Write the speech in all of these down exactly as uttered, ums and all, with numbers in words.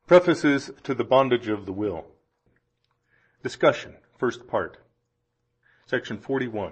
Prefaces to the Bondage of the Will. Discussion, first part, section forty-one.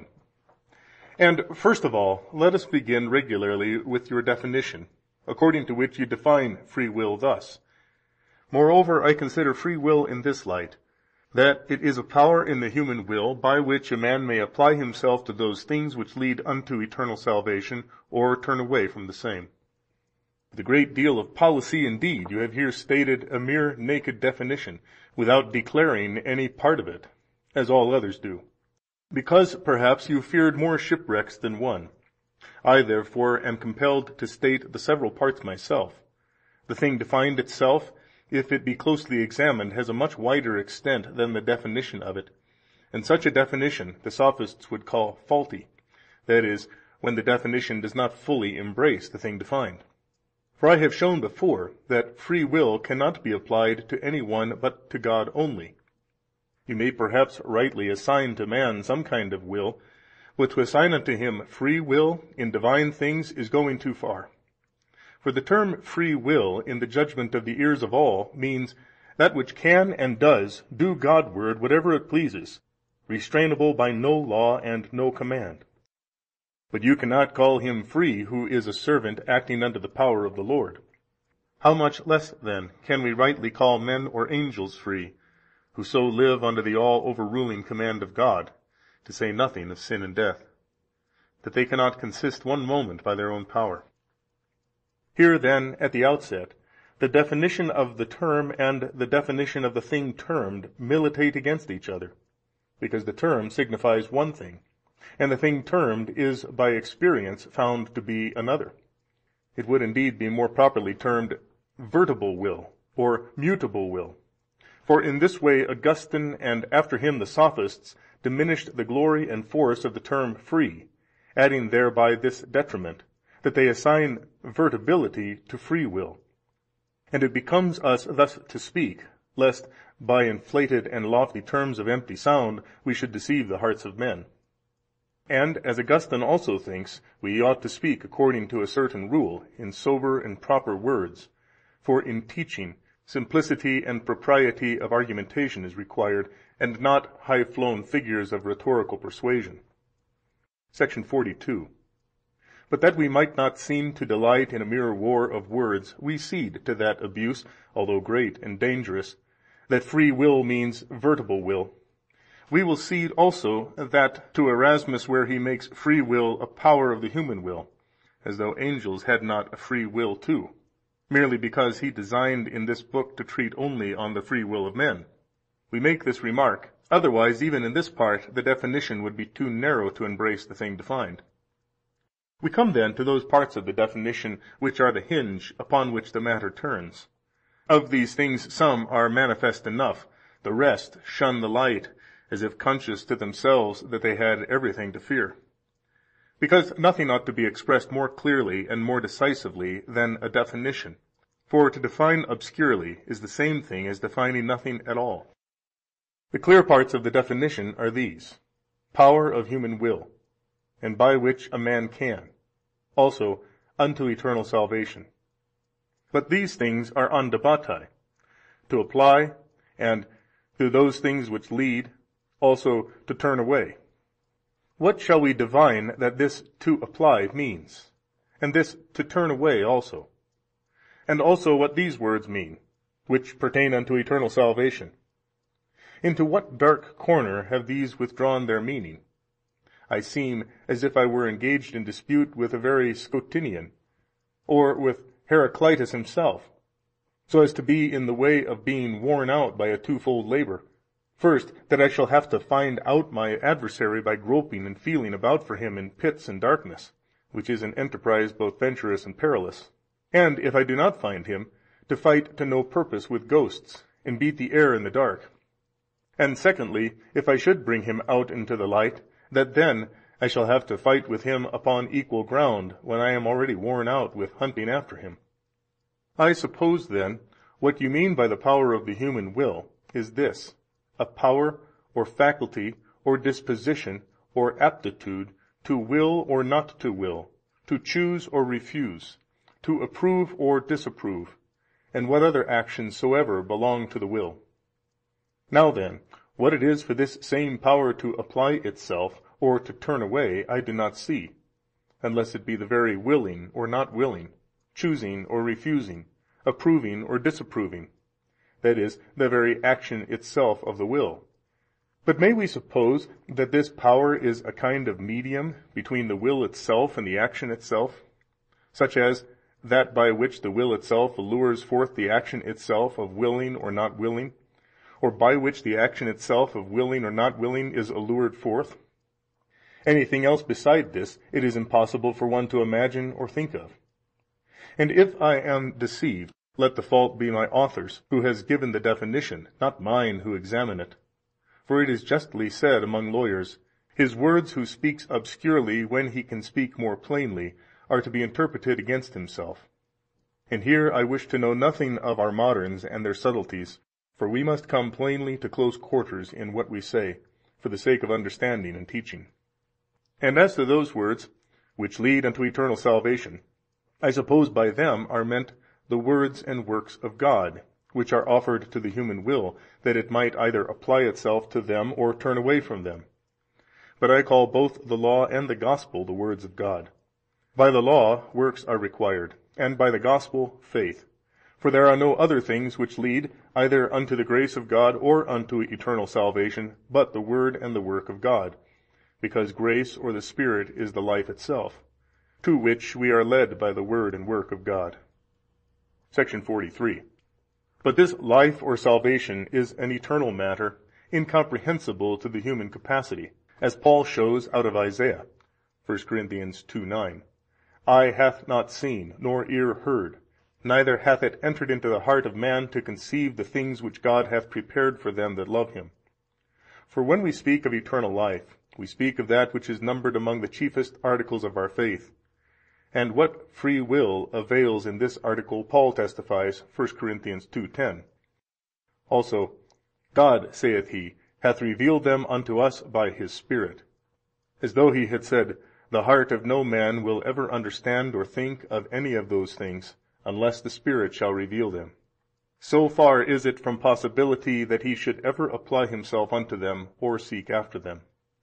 And first of all, let us begin regularly with your definition, according to which you define free will thus. Moreover, I consider free will in this light, that it is a power in the human will by which a man may apply himself to those things which lead unto eternal salvation, or turn away from the same. With a great deal of policy indeed, you have here stated a mere naked definition, without declaring any part of it, as all others do, because perhaps you feared more shipwrecks than one. I therefore am compelled to state the several parts myself. The thing defined itself, if it be closely examined, has a much wider extent than the definition of it, and such a definition the Sophists would call faulty, that is, when the definition does not fully embrace the thing defined. For I have shown before that free will cannot be applied to any one but to God only. You may perhaps rightly assign to man some kind of will, but to assign unto him free will in divine things is going too far. For the term free will in the judgment of the ears of all means that which can and does do Godward whatever it pleases, restrainable by no law and no command. But you cannot call him free who is a servant acting under the power of the Lord. How much less then can we rightly call men or angels free, who so live under the all-overruling command of God, to say nothing of sin and death, that they cannot consist one moment by their own power. Here then, at the outset, the definition of the term and the definition of the thing termed militate against each other, because the term signifies one thing, and the thing termed is by experience found to be another. It would indeed be more properly termed vertible will, or mutable will. For in this way Augustine, and after him the Sophists, diminished the glory and force of the term free, adding thereby this detriment, that they assign vertibility to free will. And it becomes us thus to speak, lest by inflated and lofty terms of empty sound we should deceive the hearts of men. And, as Augustine also thinks, we ought to speak according to a certain rule, in sober and proper words, for in teaching simplicity and propriety of argumentation is required, and not high-flown figures of rhetorical persuasion. Section forty-two. But that we might not seem to delight in a mere war of words, we cede to that abuse, although great and dangerous, that free will means vertible will. We will cede also that to Erasmus, where he makes free will a power of the human will, as though angels had not a free will too, merely because he designed in this book to treat only on the free will of men. We make this remark, otherwise even in this part the definition would be too narrow to embrace the thing defined. We come then to those parts of the definition which are the hinge upon which the matter turns. Of these things some are manifest enough, the rest shun the light, as if conscious to themselves that they had everything to fear. Because nothing ought to be expressed more clearly and more decisively than a definition, for to define obscurely is the same thing as defining nothing at all. The clear parts of the definition are these: power of human will, and by which a man can, also unto eternal salvation. But these things are andabatai, to apply, and to those things which lead, also to turn away. What shall we divine that this to apply means, and this to turn away also? And also what these words mean, which pertain unto eternal salvation? Into what dark corner have these withdrawn their meaning? I seem as if I were engaged in dispute with a very Scotinian, or with Heraclitus himself, so as to be in the way of being worn out by a twofold labor. First, that I shall have to find out my adversary by groping and feeling about for him in pits and darkness, which is an enterprise both venturous and perilous. And, if I do not find him, to fight to no purpose with ghosts, and beat the air in the dark. And secondly, if I should bring him out into the light, that then I shall have to fight with him upon equal ground, when I am already worn out with hunting after him. I suppose then, what you mean by the power of the human will is this: a power or faculty or disposition or aptitude to will or not to will, to choose or refuse, to approve or disapprove, and what other actions soever belong to the will. Now then, what it is for this same power to apply itself, or to turn away, I do not see, unless it be the very willing or not willing, choosing or refusing, approving or disapproving, that is, the very action itself of the will. But may we suppose that this power is a kind of medium between the will itself and the action itself, such as that by which the will itself allures forth the action itself of willing or not willing, or by which the action itself of willing or not willing is allured forth? Anything else beside this it is impossible for one to imagine or think of. And if I am deceived, let the fault be my author's, who has given the definition, not mine who examine it. For it is justly said among lawyers, his words who speaks obscurely when he can speak more plainly are to be interpreted against himself. And here I wish to know nothing of our moderns and their subtleties, for we must come plainly to close quarters in what we say, for the sake of understanding and teaching. And as to those words which lead unto eternal salvation, I suppose by them are meant the words and works of God, which are offered to the human will, that it might either apply itself to them or turn away from them. But I call both the law and the gospel the words of God. By the law works are required, and by the gospel faith. For there are no other things which lead either unto the grace of God or unto eternal salvation, but the word and the work of God, because grace or the Spirit is the life itself, to which we are led by the word and work of God. Section forty-three. But this life or salvation is an eternal matter, incomprehensible to the human capacity, as Paul shows out of Isaiah, First Corinthians two nine. Eye hath not seen, nor ear heard, neither hath it entered into the heart of man to conceive the things which God hath prepared for them that love him. For when we speak of eternal life, we speak of that which is numbered among the chiefest articles of our faith. And what free will avails in this article Paul testifies, First Corinthians two ten. Also, God, saith he, hath revealed them unto us by his Spirit, as though he had said, the heart of no man will ever understand or think of any of those things, unless the Spirit shall reveal them. So far is it from possibility that he should ever apply himself unto them or seek after them.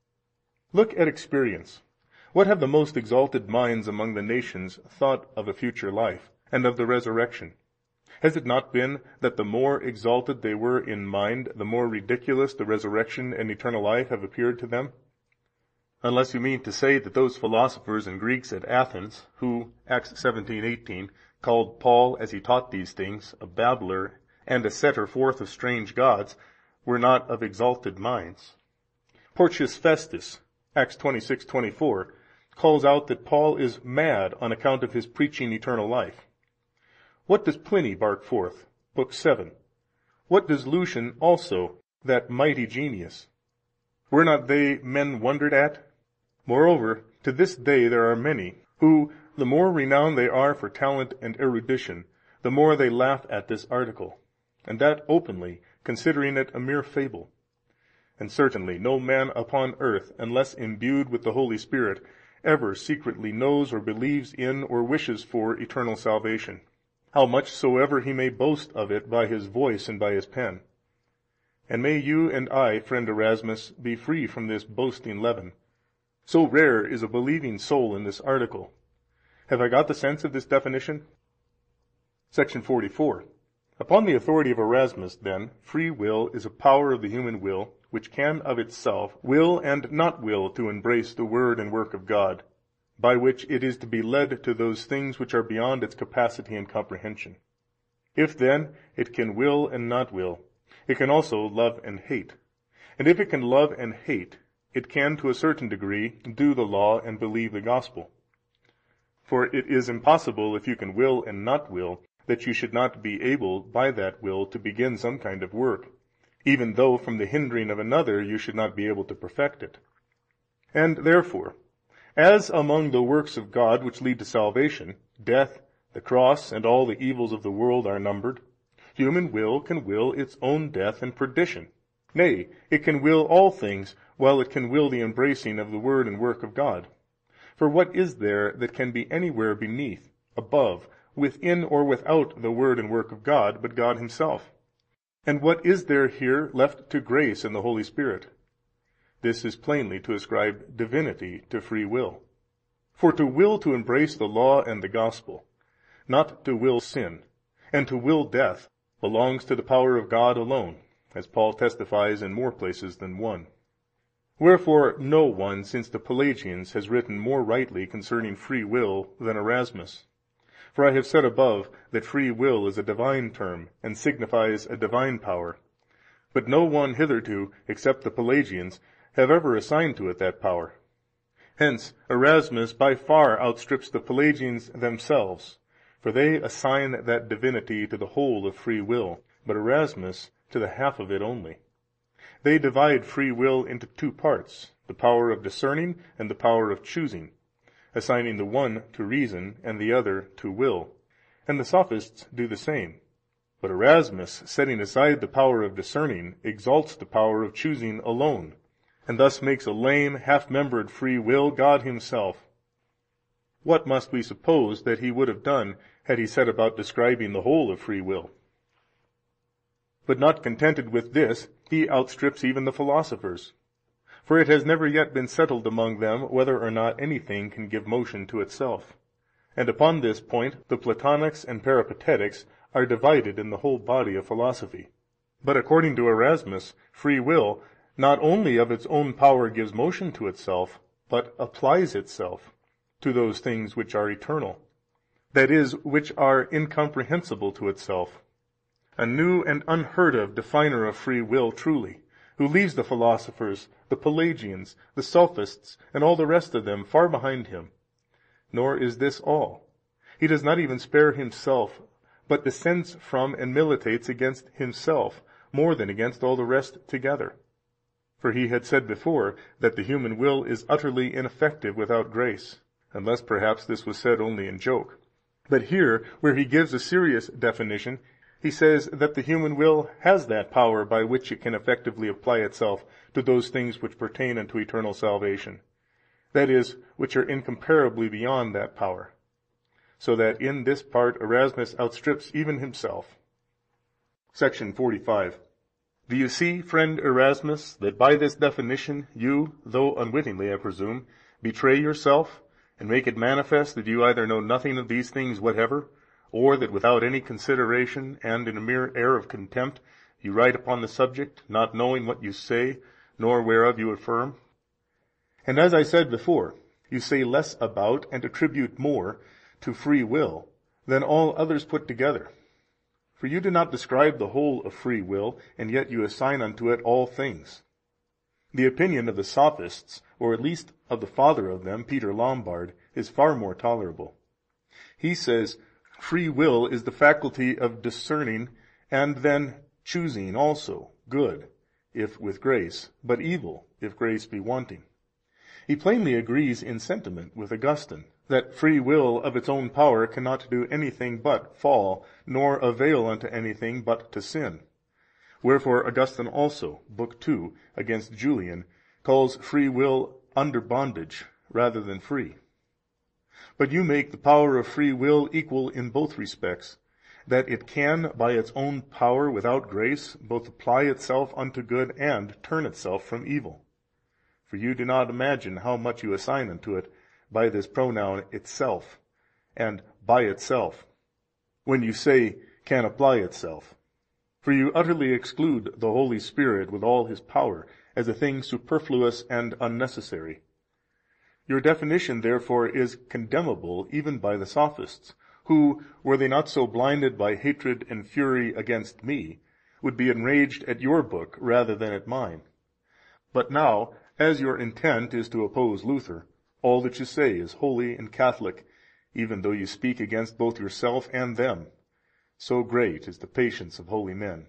Look at experience. What have the most exalted minds among the nations thought of a future life, and of the resurrection? Has it not been that the more exalted they were in mind, the more ridiculous the resurrection and eternal life have appeared to them? Unless you mean to say that those philosophers and Greeks at Athens, who, Acts seventeen eighteen, called Paul, as he taught these things, a babbler and a setter forth of strange gods, were not of exalted minds. Porcius Festus, Acts twenty-six twenty-four, calls out that Paul is mad on account of his preaching eternal life. What does Pliny bark forth? Book seven. What does Lucian also, that mighty genius? Were not they men wondered at? Moreover, to this day there are many, who, the more renowned they are for talent and erudition, the more they laugh at this article, and that openly, considering it a mere fable. And certainly no man upon earth, unless imbued with the Holy Spirit, ever secretly knows or believes in or wishes for eternal salvation, how much soever he may boast of it by his voice and by his pen. And may you and I, friend Erasmus, be free from this boasting leaven. So rare is a believing soul in this article. Have I got the sense of this definition? Section forty-four. Upon the authority of Erasmus, then, free will is a power of the human will, which can of itself will and not will to embrace the word and work of God, by which it is to be led to those things which are beyond its capacity and comprehension. If, then, it can will and not will, it can also love and hate. And if it can love and hate, it can to a certain degree do the law and believe the gospel. For it is impossible, if you can will and not will, that you should not be able by that will to begin some kind of work, even though from the hindering of another you should not be able to perfect it. And therefore, as among the works of God which lead to salvation, death, the cross, and all the evils of the world are numbered, human will can will its own death and perdition. Nay, it can will all things, while it can will the embracing of the word and work of God. For what is there that can be anywhere beneath, above, within or without the word and work of God, but God himself. And what is there here left to grace and the Holy Spirit? This is plainly to ascribe divinity to free will. For to will to embrace the law and the gospel, not to will sin, and to will death, belongs to the power of God alone, as Paul testifies in more places than one. Wherefore no one since the Pelagians has written more rightly concerning free will than Erasmus. For I have said above that free will is a divine term, and signifies a divine power. But no one hitherto, except the Pelagians, have ever assigned to it that power. Hence Erasmus by far outstrips the Pelagians themselves, for they assign that divinity to the whole of free will, but Erasmus to the half of it only. They divide free will into two parts, the power of discerning and the power of choosing, assigning the one to reason and the other to will. And the Sophists do the same. But Erasmus, setting aside the power of discerning, exalts the power of choosing alone, and thus makes a lame, half-membered free will God himself. What must we suppose that he would have done had he set about describing the whole of free will? But not contented with this, he outstrips even the philosophers. For it has never yet been settled among them whether or not anything can give motion to itself. And upon this point the Platonics and Peripatetics are divided in the whole body of philosophy. But according to Erasmus, free will not only of its own power gives motion to itself, but applies itself to those things which are eternal, that is, which are incomprehensible to itself. A new and unheard of definer of free will truly, who leaves the philosophers, the Pelagians, the Sophists, and all the rest of them far behind him. Nor is this all. He does not even spare himself, but descends from and militates against himself more than against all the rest together. For he had said before that the human will is utterly ineffective without grace, unless perhaps this was said only in joke. But here, where he gives a serious definition, he says that the human will has that power by which it can effectively apply itself to those things which pertain unto eternal salvation, that is, which are incomparably beyond that power, so that in this part Erasmus outstrips even himself. Section forty-five. Do you see, friend Erasmus, that by this definition you, though unwittingly, I presume, betray yourself, and make it manifest that you either know nothing of these things whatever, or that without any consideration, and in a mere air of contempt, you write upon the subject, not knowing what you say, nor whereof you affirm? And as I said before, you say less about, and attribute more to free will than all others put together. For you do not describe the whole of free will, and yet you assign unto it all things. The opinion of the Sophists, or at least of the father of them, Peter Lombard, is far more tolerable. He says, free will is the faculty of discerning, and then choosing also good, if with grace, but evil, if grace be wanting. He plainly agrees in sentiment with Augustine, that free will of its own power cannot do anything but fall, nor avail unto anything but to sin. Wherefore Augustine also, Book two, against Julian, calls free will under bondage rather than free. But you make the power of free will equal in both respects, that it can by its own power without grace both apply itself unto good and turn itself from evil. For you do not imagine how much you assign unto it by this pronoun itself, and by itself, when you say can apply itself. For you utterly exclude the Holy Spirit with all his power as a thing superfluous and unnecessary. Your definition, therefore, is condemnable even by the Sophists, who, were they not so blinded by hatred and fury against me, would be enraged at your book rather than at mine. But now, as your intent is to oppose Luther, all that you say is holy and Catholic, even though you speak against both yourself and them. So great is the patience of holy men.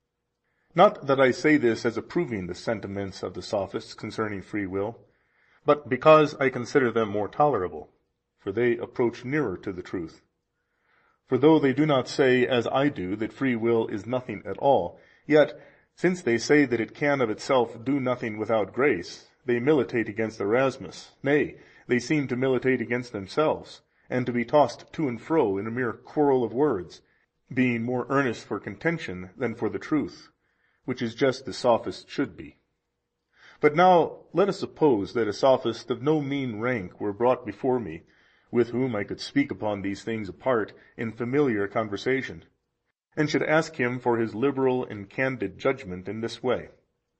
Not that I say this as approving the sentiments of the Sophists concerning free will, but because I consider them more tolerable, for they approach nearer to the truth. For though they do not say, as I do, that free will is nothing at all, yet, since they say that it can of itself do nothing without grace, they militate against Erasmus, nay, they seem to militate against themselves, and to be tossed to and fro in a mere quarrel of words, being more earnest for contention than for the truth, which is just as sophists should be. But now let us suppose that a sophist of no mean rank were brought before me, with whom I could speak upon these things apart in familiar conversation, and should ask him for his liberal and candid judgment in this way: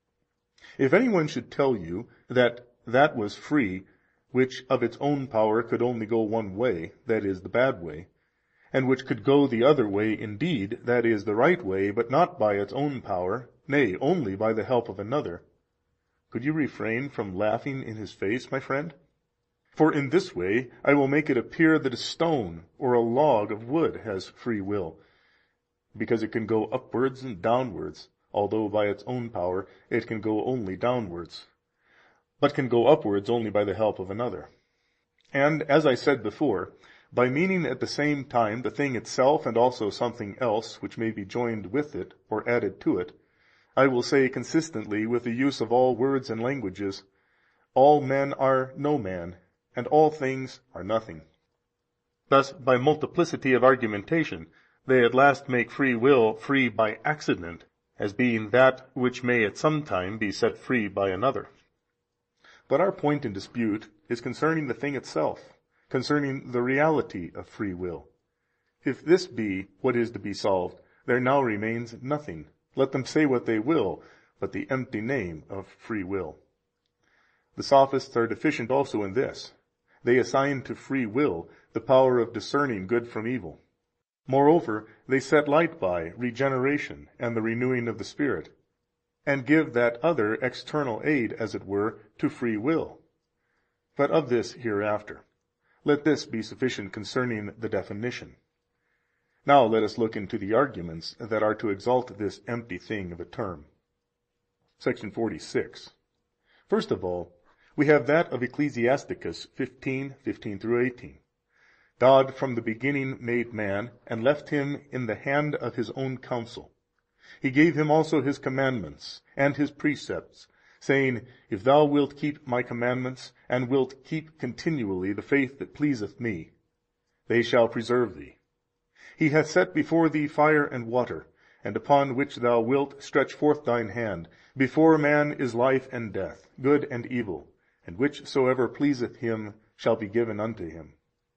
If any one should tell you that that was free, which of its own power could only go one way, that is, the bad way, and which could go the other way indeed, that is, the right way, but not by its own power, nay, only by the help of another, could you refrain from laughing in his face, my friend? For in this way I will make it appear that a stone or a log of wood has free will, because it can go upwards and downwards, although by its own power it can go only downwards, but can go upwards only by the help of another. And, as I said before, by meaning at the same time the thing itself and also something else which may be joined with it or added to it, I will say consistently with the use of all words and languages, all men are no man, and all things are nothing. Thus, by multiplicity of argumentation, they at last make free will free by accident, as being that which may at some time be set free by another. But our point in dispute is concerning the thing itself, concerning the reality of free will. If this be what is to be solved, there now remains nothing, let them say what they will, but the empty name of free will. The sophists are deficient also in this: they assign to free will the power of discerning good from evil. Moreover, they set light by regeneration and the renewing of the Spirit, and give that other external aid, as it were, to free will. But of this hereafter. Let this be sufficient concerning the definition. Now let us look into the arguments that are to exalt this empty thing of a term. Section forty-six. First of all, we have that of Ecclesiasticus fifteen, fifteen through eighteen. God from the beginning made man, and left him in the hand of his own counsel. He gave him also his commandments and his precepts, saying, If thou wilt keep my commandments, and wilt keep continually the faith that pleaseth me, they shall preserve thee. He hath set before thee fire and water, and upon which thou wilt stretch forth thine hand. Before man is life and death, good and evil, and whichsoever pleaseth him shall be given unto him.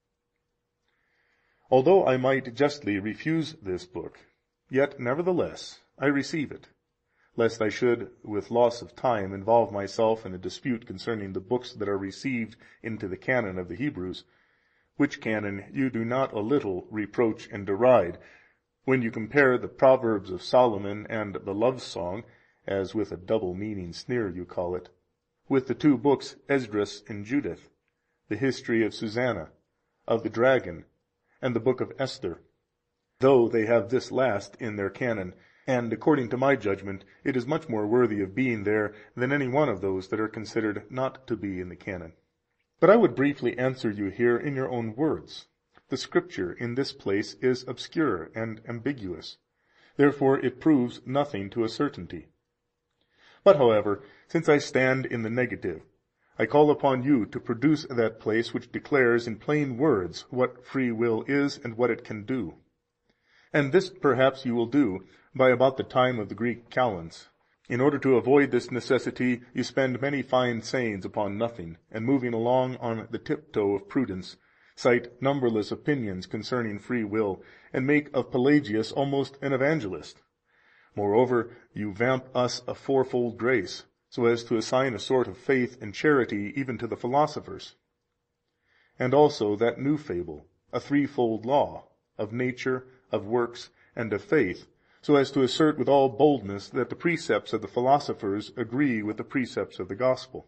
Although I might justly refuse this book, yet nevertheless I receive it, lest I should with loss of time involve myself in a dispute concerning the books that are received into the canon of the Hebrews, which canon you do not a little reproach and deride, when you compare the Proverbs of Solomon and the Love Song, as with a double meaning sneer you call it, with the two books Esdras and Judith, the history of Susanna, of the dragon, and the book of Esther, though they have this last in their canon, and according to my judgment it is much more worthy of being there than any one of those that are considered not to be in the canon. But I would briefly answer you here in your own words. The Scripture in this place is obscure and ambiguous, therefore it proves nothing to a certainty. But, however, since I stand in the negative, I call upon you to produce that place which declares in plain words what free will is and what it can do. And this perhaps you will do by about the time of the Greek calends. In order to avoid this necessity, you spend many fine sayings upon nothing, and moving along on the tiptoe of prudence, cite numberless opinions concerning free will, and make of Pelagius almost an evangelist. Moreover, you vamp us a fourfold grace, so as to assign a sort of faith and charity even to the philosophers. And also that new fable, a threefold law, of nature, of works, and of faith, so as to assert with all boldness that the precepts of the philosophers agree with the precepts of the gospel.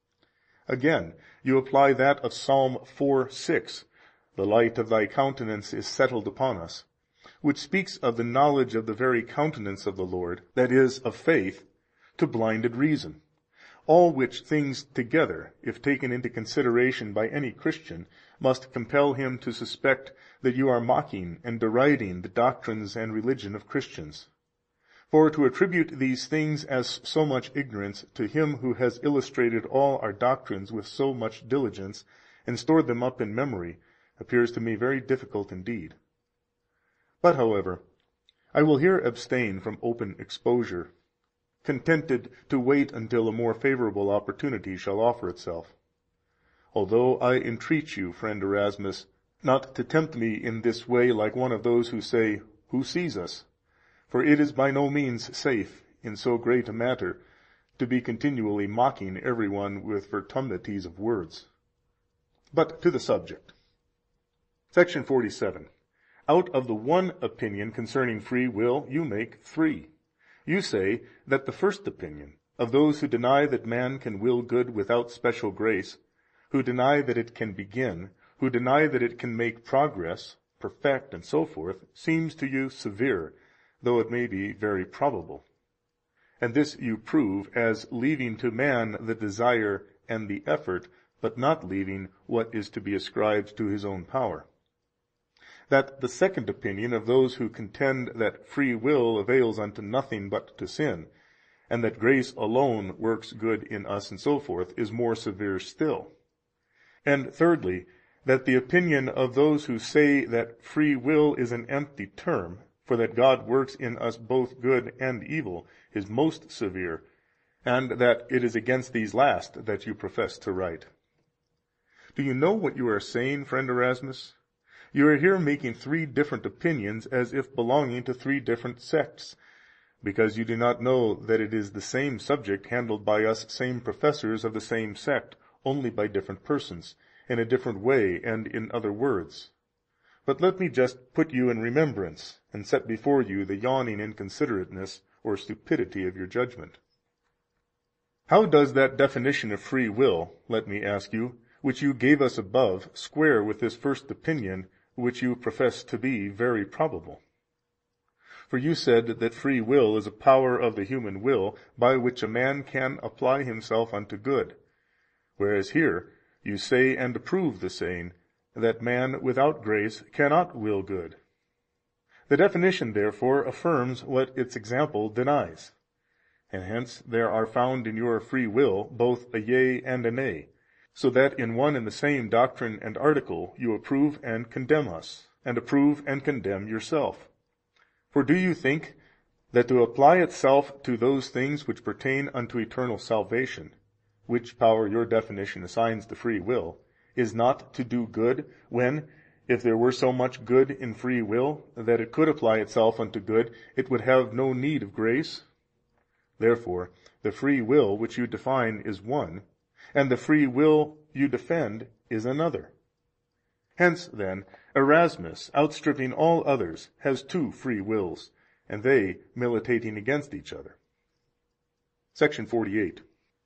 Again, you apply that of Psalm four six, the light of thy countenance is settled upon us, which speaks of the knowledge of the very countenance of the Lord, that is, of faith, to blinded reason. All which things together, if taken into consideration by any Christian, must compel him to suspect that you are mocking and deriding the doctrines and religion of Christians. For to attribute these things as so much ignorance to him who has illustrated all our doctrines with so much diligence, and stored them up in memory, appears to me very difficult indeed. But, however, I will here abstain from open exposure, contented to wait until a more favorable opportunity shall offer itself. Although I entreat you, friend Erasmus, not to tempt me in this way like one of those who say, Who sees us? For it is by no means safe, in so great a matter, to be continually mocking every one with vertumnities of words. But to the subject. Section forty-seven. Out of the one opinion concerning free will you make three. You say that the first opinion, of those who deny that man can will good without special grace, who deny that it can begin, who deny that it can make progress, perfect, and so forth, seems to you severe, though it may be very probable. And this you prove as leaving to man the desire and the effort, but not leaving what is to be ascribed to his own power. That the second opinion of those who contend that free will avails unto nothing but to sin, and that grace alone works good in us, and so forth, is more severe still. And thirdly, that the opinion of those who say that free will is an empty term, for that God works in us both good and evil, is most severe, and that it is against these last that you profess to write. Do you know what you are saying, friend Erasmus? You are here making three different opinions, as if belonging to three different sects, because you do not know that it is the same subject handled by us same professors of the same sect, only by different persons, in a different way and in other words. But let me just put you in remembrance, and set before you the yawning inconsiderateness or stupidity of your judgment. How does that definition of free will, let me ask you, which you gave us above, square with this first opinion, which you profess to be very probable? For you said that free will is a power of the human will, by which a man can apply himself unto good, whereas here you say and approve the saying, that man without grace cannot will good. The definition, therefore, affirms what its example denies, and hence there are found in your free will both a yea and a nay, so that in one and the same doctrine and article you approve and condemn us, and approve and condemn yourself. For do you think that to apply itself to those things which pertain unto eternal salvation, which power your definition assigns to free will, is not to do good, when, if there were so much good in free will that it could apply itself unto good, it would have no need of grace? Therefore the free will which you define is one, and the free will you defend is another. Hence, then, Erasmus, outstripping all others, has two free wills, and they militating against each other. Section forty-eight.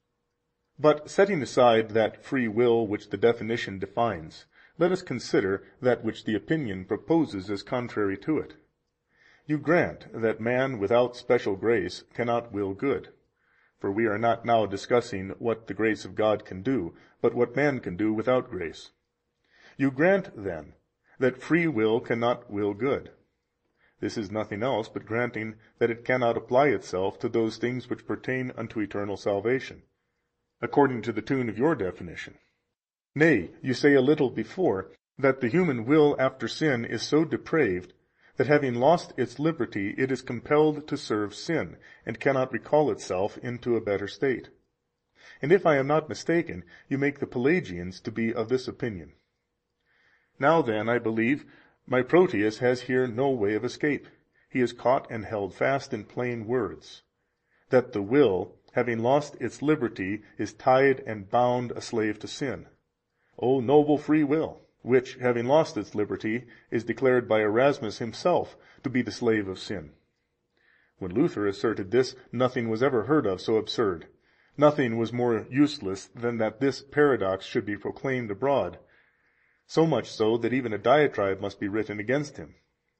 But setting aside that free will which the definition defines, let us consider that which the opinion proposes as contrary to it. You grant that man without special grace cannot will good, for we are not now discussing what the grace of God can do, but what man can do without grace. You grant, then, that free will cannot will good. This is nothing else but granting that it cannot apply itself to those things which pertain unto eternal salvation, according to the tune of your definition. Nay, you say a little before that the human will after sin is so depraved that having lost its liberty it is compelled to serve sin, and cannot recall itself into a better state. And if I am not mistaken, you make the Pelagians to be of this opinion. Now then, I believe, my Proteus has here no way of escape. He is caught and held fast in plain words, that the will, having lost its liberty, is tied and bound a slave to sin. O noble free will, which, having lost its liberty, is declared by Erasmus himself to be the slave of sin. When Luther asserted this, nothing was ever heard of so absurd. Nothing was more useless than that this paradox should be proclaimed abroad, so much so that even a diatribe must be written against him.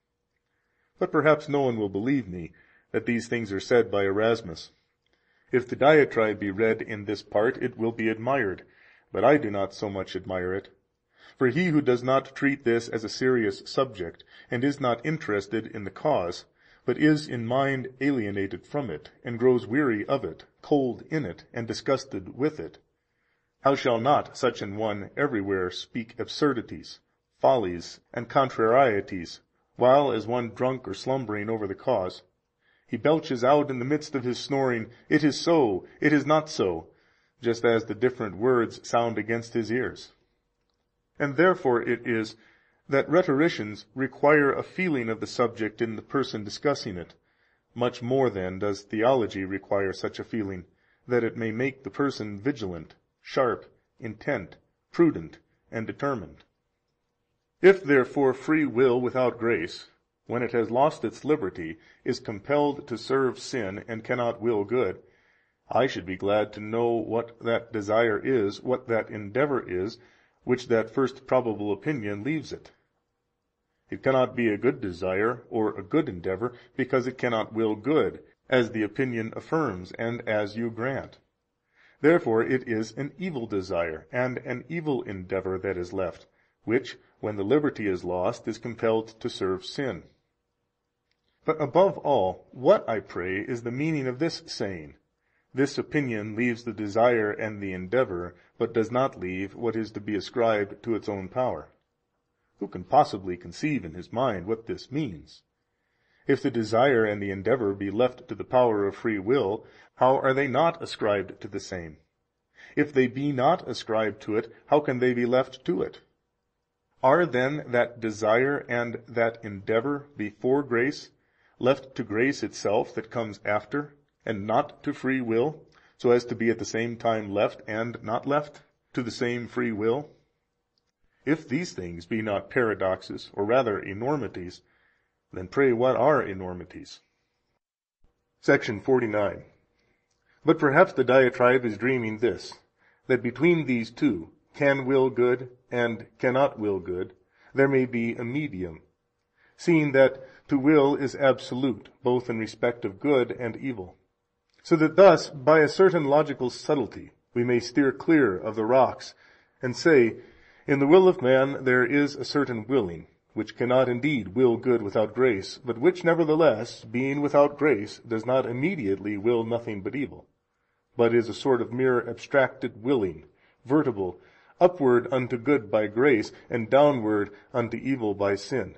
But perhaps no one will believe me that these things are said by Erasmus. If the diatribe be read in this part, it will be admired, but I do not so much admire it. For he who does not treat this as a serious subject, and is not interested in the cause, but is in mind alienated from it, and grows weary of it, cold in it, and disgusted with it, how shall not such an one everywhere speak absurdities, follies, and contrarieties, while, as one drunk or slumbering over the cause, he belches out in the midst of his snoring, "It is so, it is not so," just as the different words sound against his ears. And therefore it is that rhetoricians require a feeling of the subject in the person discussing it. Much more then does theology require such a feeling, that it may make the person vigilant, sharp, intent, prudent, and determined. If therefore free will without grace, when it has lost its liberty, is compelled to serve sin and cannot will good, I should be glad to know what that desire is, what that endeavor is, which that first probable opinion leaves it. It cannot be a good desire or a good endeavor, because it cannot will good, as the opinion affirms and as you grant. Therefore it is an evil desire and an evil endeavor that is left, which, when the liberty is lost, is compelled to serve sin. But above all, what, I pray, is the meaning of this saying? This opinion leaves the desire and the endeavor, but does not leave what is to be ascribed to its own power. Who can possibly conceive in his mind what this means? If the desire and the endeavor be left to the power of free will, how are they not ascribed to the same? If they be not ascribed to it, how can they be left to it? Are then that desire and that endeavor before grace left to grace itself that comes after, and not to free will, so as to be at the same time left and not left to the same free will? If these things be not paradoxes, or rather enormities, then pray what are enormities? Section forty-nine. But perhaps the diatribe is dreaming this, that between these two, can will good and cannot will good, there may be a medium, seeing that to will is absolute, both in respect of good and evil. So that thus, by a certain logical subtlety, we may steer clear of the rocks, and say, in the will of man there is a certain willing, which cannot indeed will good without grace, but which nevertheless, being without grace, does not immediately will nothing but evil, but is a sort of mere abstracted willing, vertible, upward unto good by grace, and downward unto evil by sin.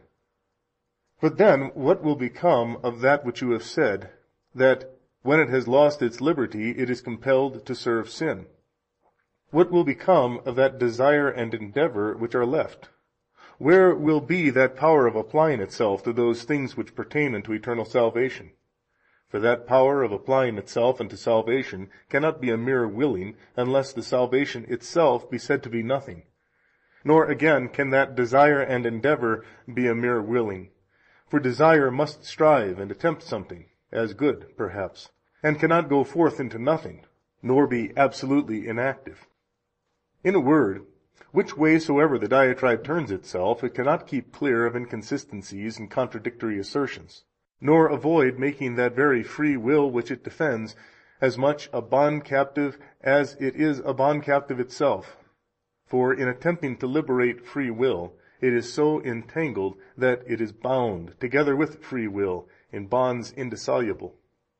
But then what will become of that which you have said, that when it has lost its liberty, it is compelled to serve sin? What will become of that desire and endeavor which are left? Where will be that power of applying itself to those things which pertain unto eternal salvation? For that power of applying itself unto salvation cannot be a mere willing, unless the salvation itself be said to be nothing. Nor again can that desire and endeavor be a mere willing. For desire must strive and attempt something, as good perhaps, and cannot go forth into nothing, nor be absolutely inactive. In a word, which way soever the diatribe turns itself, it cannot keep clear of inconsistencies and contradictory assertions, nor avoid making that very free will which it defends as much a bond captive as it is a bond captive itself. For in attempting to liberate free will, it is so entangled that it is bound, together with free will, in bonds indissoluble.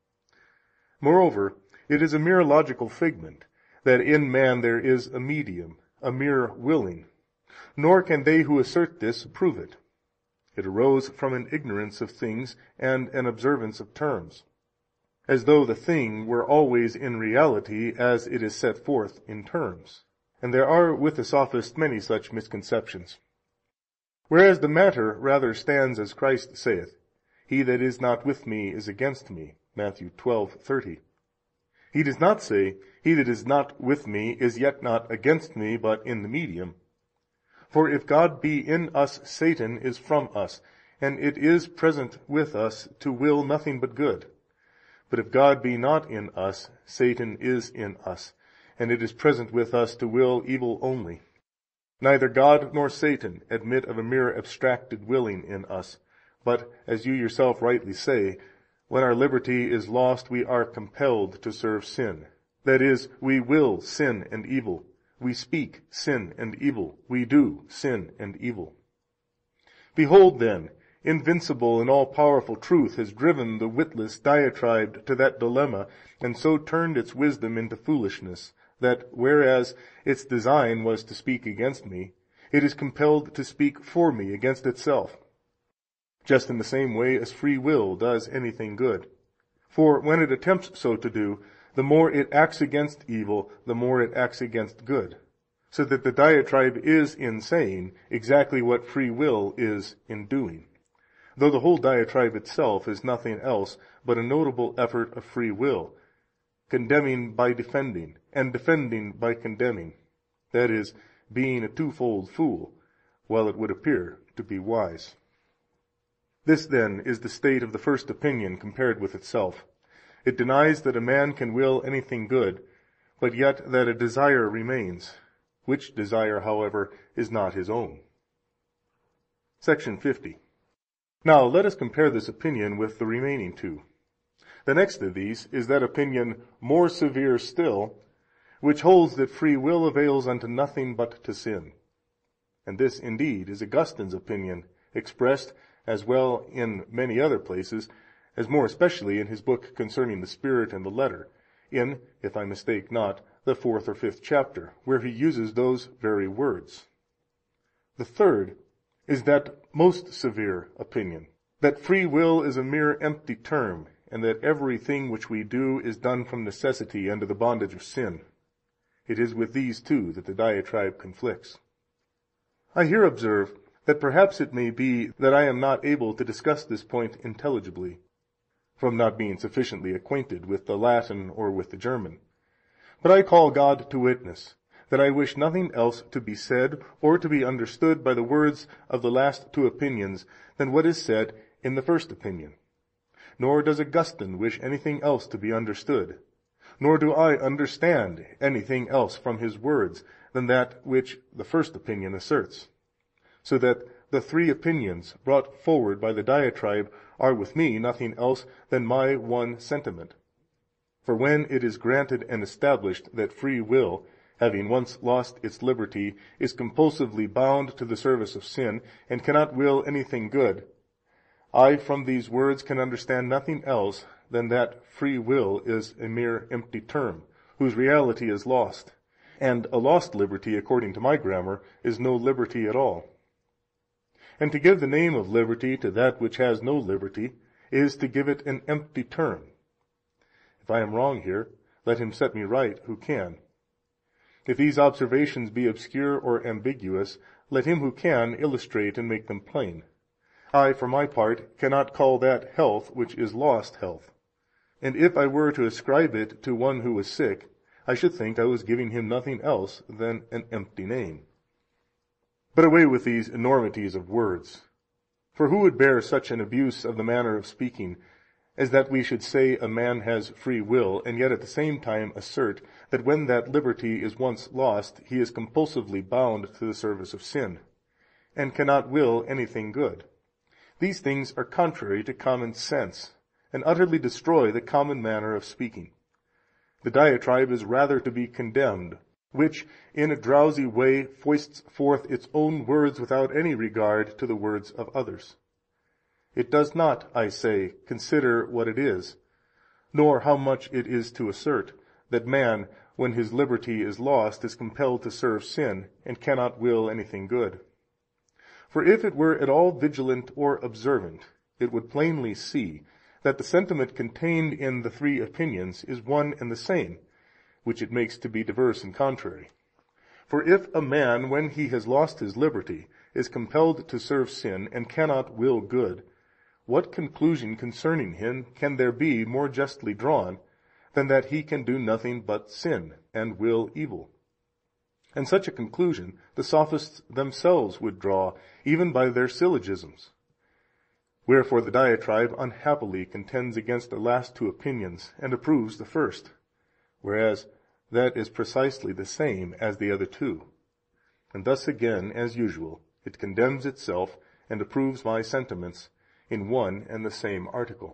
Moreover, it is a mere logical figment, that in man there is a medium, a mere willing, nor can they who assert this prove it. It arose from an ignorance of things and an observance of terms, as though the thing were always in reality as it is set forth in terms. And there are with the sophist many such misconceptions. Whereas the matter rather stands as Christ saith, He that is not with me is against me, Matthew twelve thirty. He does not say, He that is not with me is yet not against me, but in the medium. For if God be in us, Satan is from us, and it is present with us to will nothing but good. But if God be not in us, Satan is in us, and it is present with us to will evil only. Neither God nor Satan admit of a mere abstracted willing in us, but, as you yourself rightly say, when our liberty is lost, we are compelled to serve sin. That is, we will sin and evil. We speak sin and evil. We do sin and evil. Behold then, invincible and all-powerful truth has driven the witless diatribe to that dilemma, and so turned its wisdom into foolishness, that, whereas its design was to speak against me, it is compelled to speak for me against itself, just in the same way as free will does anything good. For when it attempts so to do, the more it acts against evil, the more it acts against good, so that the diatribe is in saying exactly what free will is in doing, though the whole diatribe itself is nothing else but a notable effort of free will, condemning by defending, and defending by condemning, that is, being a twofold fool, while it would appear to be wise. This, then, is the state of the first opinion compared with itself. It denies that a man can will anything good, but yet that a desire remains, which desire, however, is not his own. Section fifty. Now let us compare this opinion with the remaining two. The next of these is that opinion more severe still, which holds that free will avails unto nothing but to sin. And this indeed is Augustine's opinion, expressed as well in many other places, as more especially in his book concerning the Spirit and the letter, in, if I mistake not, the fourth or fifth chapter, where he uses those very words. The third is that most severe opinion, that free will is a mere empty term, and that everything which we do is done from necessity under the bondage of sin. It is with these two that the diatribe conflicts. I here observe that perhaps it may be that I am not able to discuss this point intelligibly, from not being sufficiently acquainted with the Latin or with the German. But I call God to witness that I wish nothing else to be said or to be understood by the words of the last two opinions than what is said in the first opinion. Nor does Augustine wish anything else to be understood, nor do I understand anything else from his words than that which the first opinion asserts, so that the three opinions brought forward by the diatribe are with me nothing else than my one sentiment. For when it is granted and established that free will, having once lost its liberty, is compulsively bound to the service of sin, and cannot will anything good, I from these words can understand nothing else than that free will is a mere empty term, whose reality is lost, and a lost liberty, according to my grammar, is no liberty at all. And to give the name of liberty to that which has no liberty is to give it an empty term. If I am wrong here, let him set me right who can. If these observations be obscure or ambiguous, let him who can illustrate and make them plain. I, for my part, cannot call that health which is lost health. And if I were to ascribe it to one who was sick, I should think I was giving him nothing else than an empty name. But away with these enormities of words. For who would bear such an abuse of the manner of speaking, as that we should say a man has free will, and yet at the same time assert that when that liberty is once lost, he is compulsively bound to the service of sin, and cannot will anything good? These things are contrary to common sense, and utterly destroy the common manner of speaking. The diatribe is rather to be condemned, which in a drowsy way foists forth its own words without any regard to the words of others. It does not, I say, consider what it is, nor how much it is to assert, that man, when his liberty is lost, is compelled to serve sin, and cannot will anything good. For if it were at all vigilant or observant, it would plainly see that the sentiment contained in the three opinions is one and the same, which it makes to be diverse and contrary. For if a man, when he has lost his liberty, is compelled to serve sin, and cannot will good, what conclusion concerning him can there be more justly drawn than that he can do nothing but sin, and will evil? And such a conclusion the sophists themselves would draw, even by their syllogisms. Wherefore the diatribe unhappily contends against the last two opinions, and approves the first, whereas that is precisely the same as the other two. And thus again, as usual, it condemns itself, and approves my sentiments in one and the same article.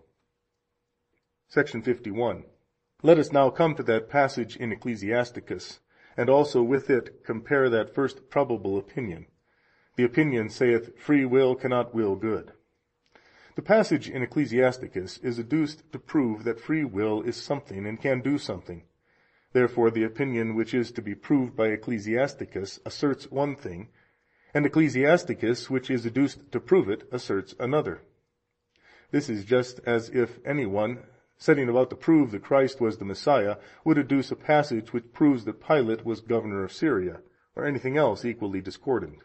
Section fifty-one. Let us now come to that passage in Ecclesiasticus, and also with it compare that first probable opinion. The opinion saith, free will cannot will good. The passage in Ecclesiasticus is adduced to prove that free will is something and can do something. Therefore the opinion which is to be proved by Ecclesiasticus asserts one thing, and Ecclesiasticus, which is adduced to prove it, asserts another. This is just as if anyone, setting about to prove that Christ was the Messiah, would adduce a passage which proves that Pilate was governor of Syria, or anything else equally discordant.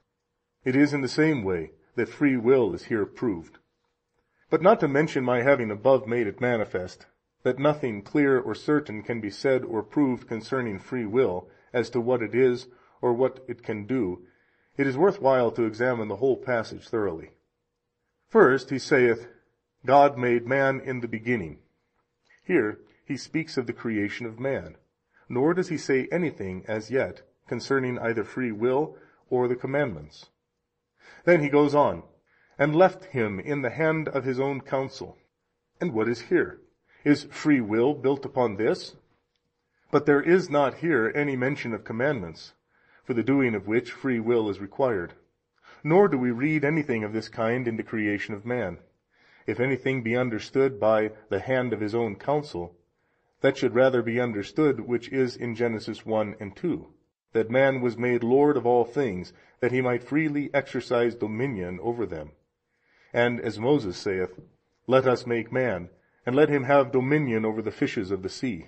It is in the same way that free will is here proved. But not to mention my having above made it manifest, that nothing clear or certain can be said or proved concerning free will, as to what it is or what it can do, it is worth while to examine the whole passage thoroughly. First, he saith, God made man in the beginning. Here he speaks of the creation of man, nor does he say anything as yet concerning either free will or the commandments. Then he goes on, and left him in the hand of his own counsel. And what is here? Is free will built upon this? But there is not here any mention of commandments, for the doing of which free will is required. Nor do we read anything of this kind in the creation of man. If anything be understood by the hand of his own counsel, that should rather be understood which is in Genesis one and two, that man was made Lord of all things, that he might freely exercise dominion over them. And as Moses saith, Let us make man, and let him have dominion over the fishes of the sea.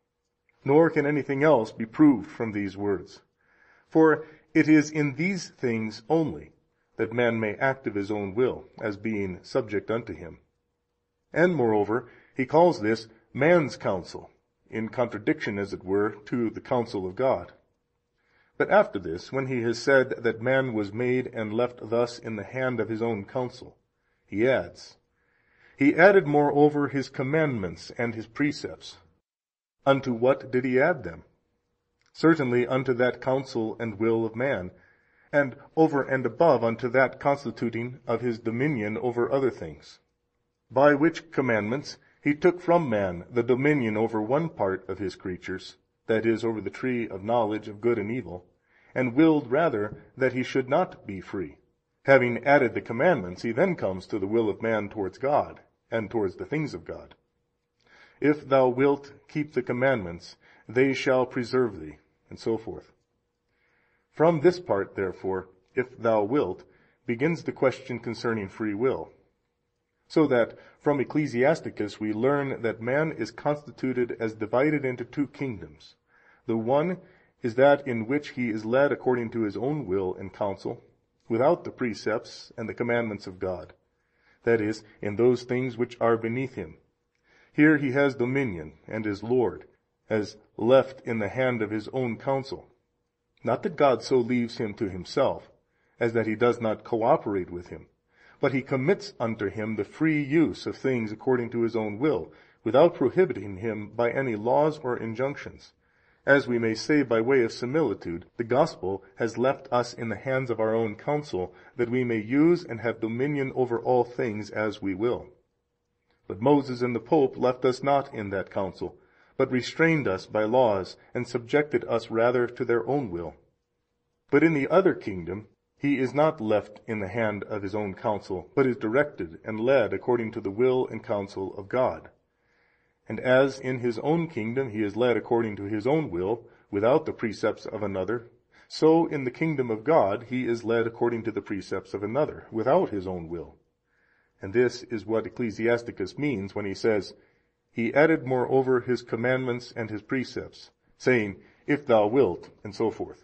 Nor can anything else be proved from these words. For it is in these things only that man may act of his own will, as being subject unto him. And moreover, he calls this man's counsel, in contradiction, as it were, to the counsel of God. But after this, when he has said that man was made and left thus in the hand of his own counsel, he adds, He added moreover his commandments and his precepts. Unto what did he add them? Certainly unto that counsel and will of man, and over and above unto that constituting of his dominion over other things. By which commandments he took from man the dominion over one part of his creatures, that is, over the tree of knowledge of good and evil, and willed rather that he should not be free. Having added the commandments, he then comes to the will of man towards God, and towards the things of God. If thou wilt keep the commandments, they shall preserve thee, and so forth. From this part, therefore, if thou wilt, begins the question concerning free will. So that from Ecclesiasticus we learn that man is constituted as divided into two kingdoms. The one is that in which he is led according to his own will and counsel, without the precepts and the commandments of God, that is, in those things which are beneath him. Here he has dominion and is Lord, as left in the hand of his own counsel. Not that God so leaves him to himself, as that he does not cooperate with him, but he commits unto him the free use of things according to his own will, without prohibiting him by any laws or injunctions. As we may say by way of similitude, the gospel has left us in the hands of our own counsel, that we may use and have dominion over all things as we will. But Moses and the Pope left us not in that counsel, but restrained us by laws, and subjected us rather to their own will. But in the other kingdom he is not left in the hand of his own counsel, but is directed and led according to the will and counsel of God. And as in his own kingdom he is led according to his own will, without the precepts of another, so in the kingdom of God he is led according to the precepts of another, without his own will. And this is what Ecclesiasticus means when he says, He added moreover his commandments and his precepts, saying, If thou wilt, and so forth.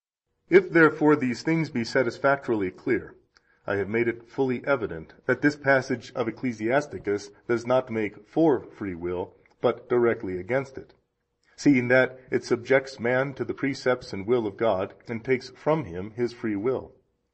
If therefore these things be satisfactorily clear, I have made it fully evident that this passage of Ecclesiasticus does not make for free will, but directly against it, seeing that it subjects man to the precepts and will of God, and takes from him his free will.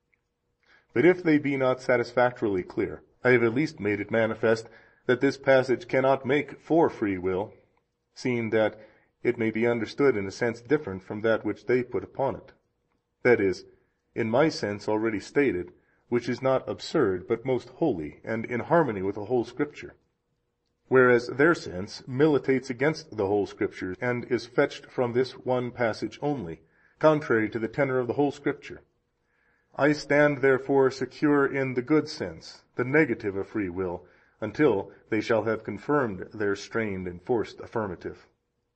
But if they be not satisfactorily clear, I have at least made it manifest that this passage cannot make for free will, seeing that it may be understood in a sense different from that which they put upon it. That is, in my sense already stated, which is not absurd, but most holy, and in harmony with the whole Scripture. Whereas their sense militates against the whole Scripture, and is fetched from this one passage only, contrary to the tenor of the whole Scripture. I stand therefore secure in the good sense, the negative of free will, until they shall have confirmed their strained and forced affirmative.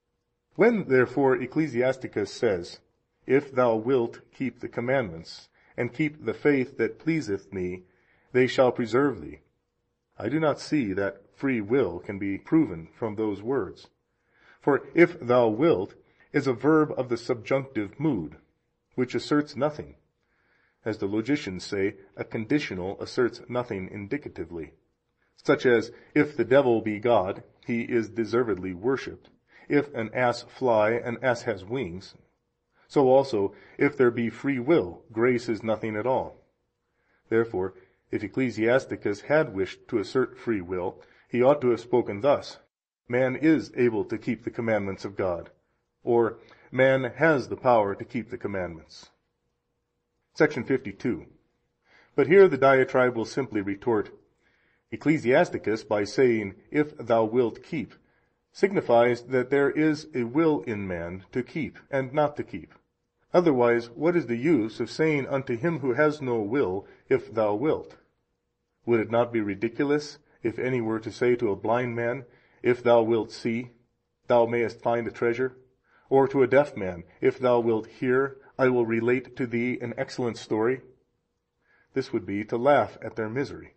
When therefore Ecclesiasticus says, If thou wilt keep the commandments, and keep the faith that pleaseth me, they shall preserve thee. I do not see that free will can be proven from those words. For if thou wilt is a verb of the subjunctive mood, which asserts nothing. As the logicians say, a conditional asserts nothing indicatively, such as, if the devil be God, he is deservedly worshipped. If an ass fly, an ass has wings. So also, if there be free will, grace is nothing at all. Therefore, if Ecclesiasticus had wished to assert free will, he ought to have spoken thus: man is able to keep the commandments of God, or man has the power to keep the commandments. Section fifty-two. But here the diatribe will simply retort: Ecclesiasticus, by saying, if thou wilt keep, signifies that there is a will in man to keep and not to keep. Otherwise, what is the use of saying unto him who has no will, if thou wilt? Would it not be ridiculous if any were to say to a blind man, if thou wilt see, thou mayest find a treasure? Or to a deaf man, if thou wilt hear, I will relate to thee an excellent story? This would be to laugh at their misery.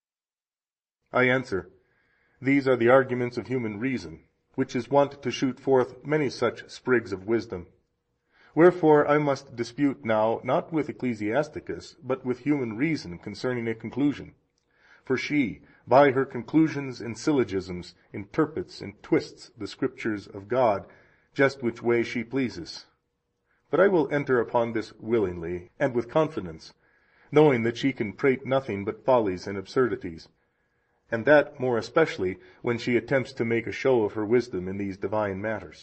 I answer, these are the arguments of human reason, which is wont to shoot forth many such sprigs of wisdom. Wherefore I must dispute now, not with Ecclesiasticus, but with human reason concerning a conclusion. For she, by her conclusions and syllogisms, interprets and twists the Scriptures of God just which way she pleases. But I will enter upon this willingly and with confidence, knowing that she can prate nothing but follies and absurdities, and that more especially when she attempts to make a show of her wisdom in these divine matters.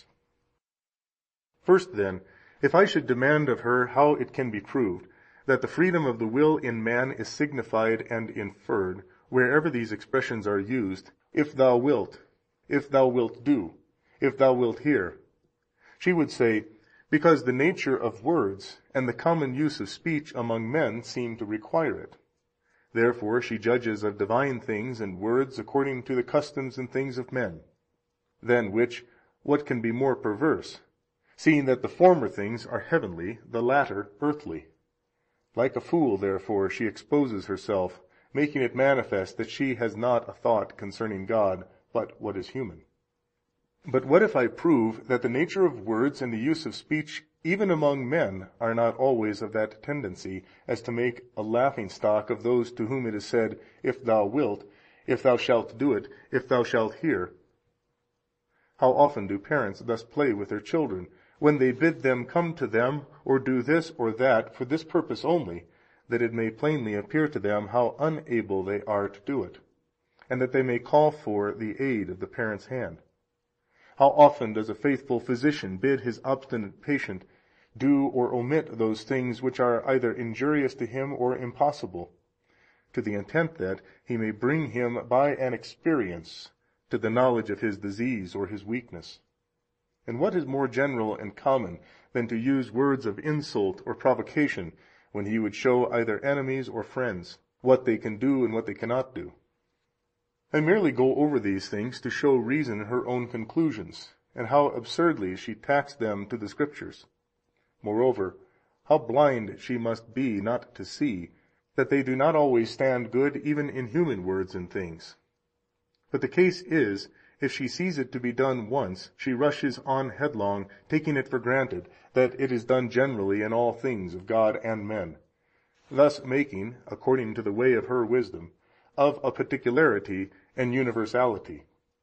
First then, if I should demand of her how it can be proved that the freedom of the will in man is signified and inferred, wherever these expressions are used, if thou wilt, if thou wilt do, if thou wilt hear, she would say, because the nature of words and the common use of speech among men seem to require it. Therefore she judges of divine things and words according to the customs and things of men. Than which, what can be more perverse, seeing that the former things are heavenly, the latter earthly? Like a fool, therefore, she exposes herself, making it manifest that she has not a thought concerning God, but what is human. But what if I prove that the nature of words and the use of speech even among men are not always of that tendency as to make a laughingstock of those to whom it is said, if thou wilt, if thou shalt do it, if thou shalt hear? How often do parents thus play with their children, when they bid them come to them, or do this or that for this purpose only, that it may plainly appear to them how unable they are to do it, and that they may call for the aid of the parent's hand? How often does a faithful physician bid his obstinate patient do or omit those things which are either injurious to him or impossible, to the intent that he may bring him by an experience to the knowledge of his disease or his weakness? And what is more general and common than to use words of insult or provocation, when he would show either enemies or friends what they can do and what they cannot do? I merely go over these things to show reason her own conclusions, and how absurdly she tacks them to the Scriptures. Moreover, how blind she must be not to see that they do not always stand good even in human words and things. But the case is, if she sees it to be done once, she rushes on headlong, taking it for granted that it is done generally in all things of God and men, thus making, according to the way of her wisdom, of a particularity and universality.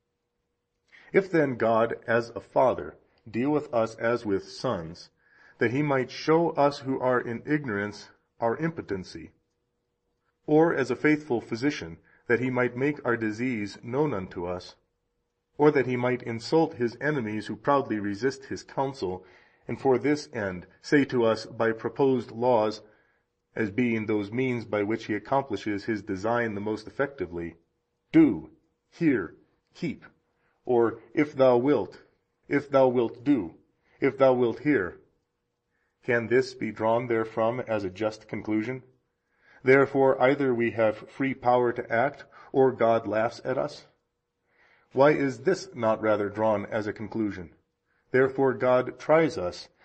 If then God, as a Father, deal with us as with sons, that He might show us who are in ignorance our impotency, or as a faithful physician, that He might make our disease known unto us, or that He might insult His enemies who proudly resist His counsel, and for this end say to us by proposed laws, as being those means by which He accomplishes His design the most effectively, do, hear, keep, or if thou wilt, if thou wilt do, if thou wilt hear, can this be drawn therefrom as a just conclusion? Therefore either we have free power to act, or God laughs at us? Why is this not rather drawn as a conclusion? Therefore God tries us,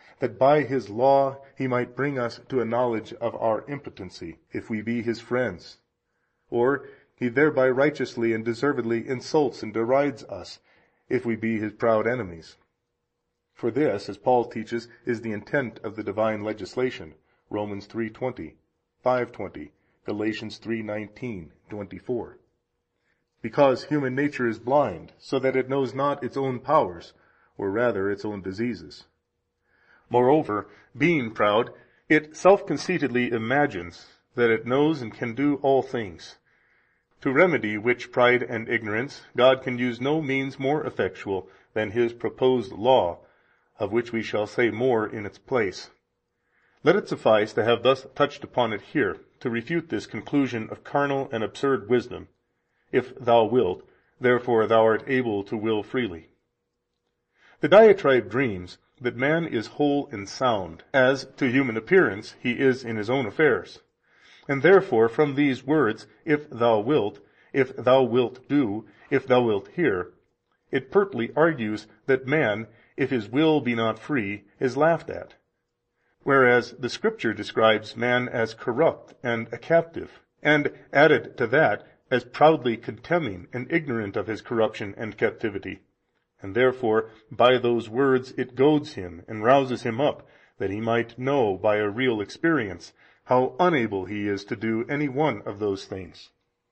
that by his law he might bring us to a knowledge of our impotency, if we be his friends. Or he thereby righteously and deservedly insults and derides us, if we be his proud enemies. For this, as Paul teaches, is the intent of the divine legislation, Romans three twenty, five twenty, Galatians three nineteen, twenty-four. Because human nature is blind, so that it knows not its own powers, or rather its own diseases. Moreover, being proud, it self-conceitedly imagines that it knows and can do all things, to remedy which pride and ignorance God can use no means more effectual than his proposed law, of which we shall say more in its place. Let it suffice to have thus touched upon it here, to refute this conclusion of carnal and absurd wisdom. If thou wilt, therefore thou art able to will freely. The diatribe dreams that man is whole and sound, as to human appearance he is in his own affairs. And therefore from these words, if thou wilt, if thou wilt do, if thou wilt hear, it pertly argues that man, if his will be not free, is laughed at, whereas the Scripture describes man as corrupt and a captive, and added to that, as proudly contemning and ignorant of his corruption and captivity. And therefore by those words it goads him and rouses him up, that he might know by a real experience how unable he is to do any one of those things.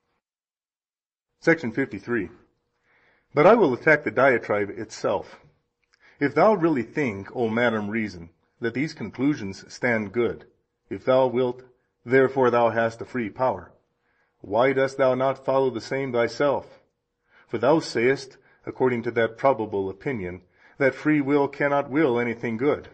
Section fifty-three. But I will attack the diatribe itself. If thou really think, O Madam Reason, that these conclusions stand good, if thou wilt, therefore thou hast a free power, why dost thou not follow the same thyself? For thou sayest, according to that probable opinion, that free will cannot will anything good.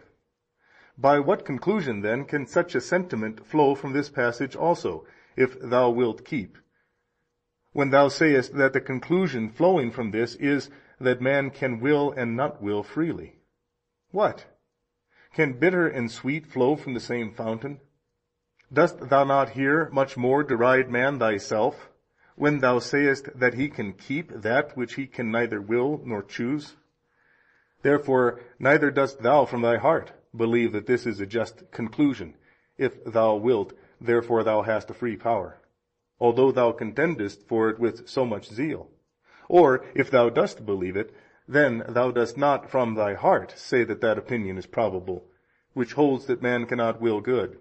By what conclusion, then, can such a sentiment flow from this passage also, if thou wilt keep, when thou sayest that the conclusion flowing from this is that man can will and not will freely? What? Can bitter and sweet flow from the same fountain? Dost thou not here much more deride man thyself, when thou sayest that he can keep that which he can neither will nor choose? Therefore neither dost thou from thy heart believe that this is a just conclusion, if thou wilt, therefore thou hast a free power, although thou contendest for it with so much zeal. Or if thou dost believe it, then thou dost not from thy heart say that that opinion is probable, which holds that man cannot will good.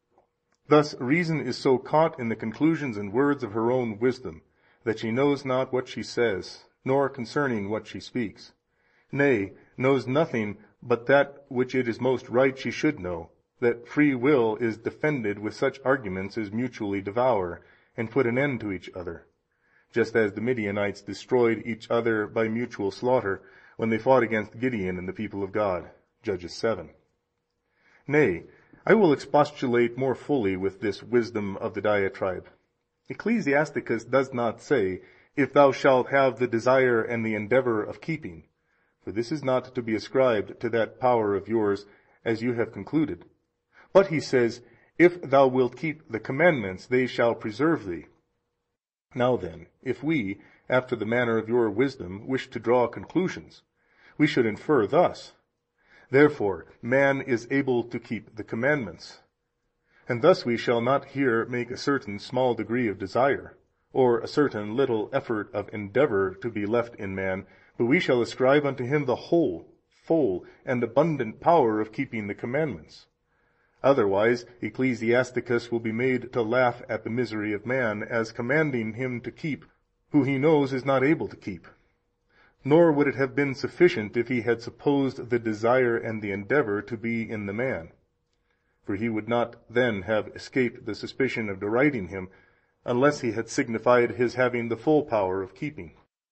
Thus reason is so caught in the conclusions and words of her own wisdom, that she knows not what she says, nor concerning what she speaks, nay, knows nothing but that which it is most right she should know, that free will is defended with such arguments as mutually devour, and put an end to each other, just as the Midianites destroyed each other by mutual slaughter, when they fought against Gideon and the people of God. Judges seven. Nay, I will expostulate more fully with this wisdom of the diatribe. Ecclesiasticus does not say, if thou shalt have the desire and the endeavor of keeping, for this is not to be ascribed to that power of yours, as you have concluded. But he says, if thou wilt keep the commandments, they shall preserve thee. Now then, if we, after the manner of your wisdom, wish to draw conclusions, we should infer thus: therefore man is able to keep the commandments. And thus we shall not here make a certain small degree of desire, or a certain little effort of endeavor to be left in man, but we shall ascribe unto him the whole, full, and abundant power of keeping the commandments. Otherwise Ecclesiasticus will be made to laugh at the misery of man, as commanding him to keep who he knows is not able to keep. Nor would it have been sufficient if he had supposed the desire and the endeavor to be in the man, for he would not then have escaped the suspicion of deriding him, unless he had signified his having the full power of keeping.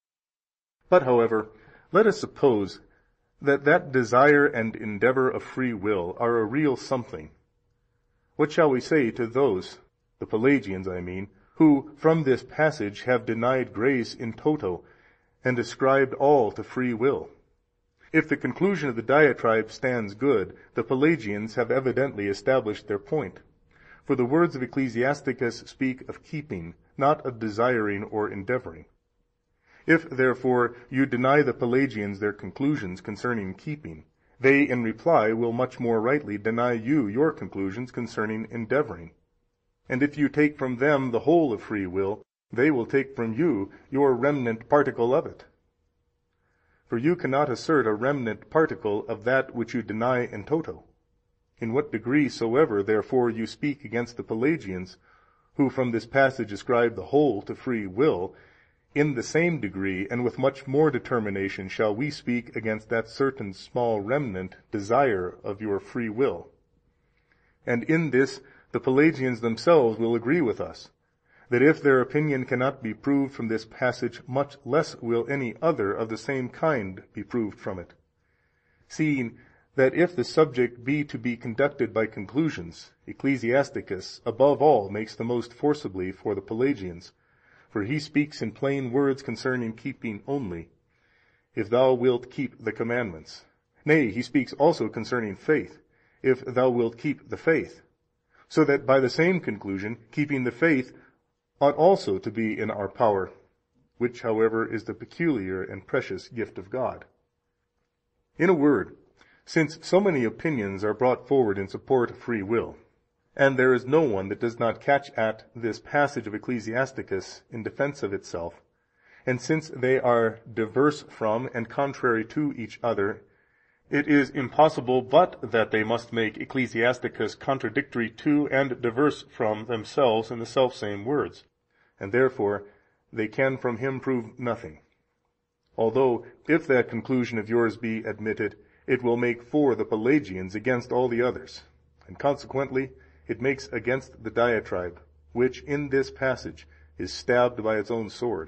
But, however, let us suppose that that desire and endeavor of free will are a real something. What shall we say to those, the Pelagians I mean, who from this passage have denied grace in toto, and ascribed all to free will? If the conclusion of the diatribe stands good, the Pelagians have evidently established their point. For the words of Ecclesiasticus speak of keeping, not of desiring or endeavoring. If, therefore, you deny the Pelagians their conclusions concerning keeping, They in reply will much more rightly deny you your conclusions concerning endeavoring. And if you take from them the whole of free will, they will take from you your remnant particle of it. For you cannot assert a remnant particle of that which you deny in toto. In what degree soever, therefore, you speak against the Pelagians, who from this passage ascribe the whole to free will, in the same degree and with much more determination shall we speak against that certain small remnant desire of your free will. And in this the Pelagians themselves will agree with us, that if their opinion cannot be proved from this passage, much less will any other of the same kind be proved from it. Seeing that if the subject be to be conducted by conclusions, Ecclesiasticus above all makes the most forcibly for the Pelagians, for he speaks in plain words concerning keeping only, if thou wilt keep the commandments. Nay, he speaks also concerning faith, if thou wilt keep the faith, so that by the same conclusion, keeping the faith ought also to be in our power, which, however, is the peculiar and precious gift of God. In a word, since so many opinions are brought forward in support of free will, and there is no one that does not catch at this passage of Ecclesiasticus in defense of itself, and since they are diverse from and contrary to each other, it is impossible but that they must make Ecclesiasticus contradictory to and diverse from themselves in the selfsame words, and therefore they can from him prove nothing. Although, if that conclusion of yours be admitted, it will make for the Pelagians against all the others, and consequently it makes against the diatribe, which in this passage is stabbed by its own sword.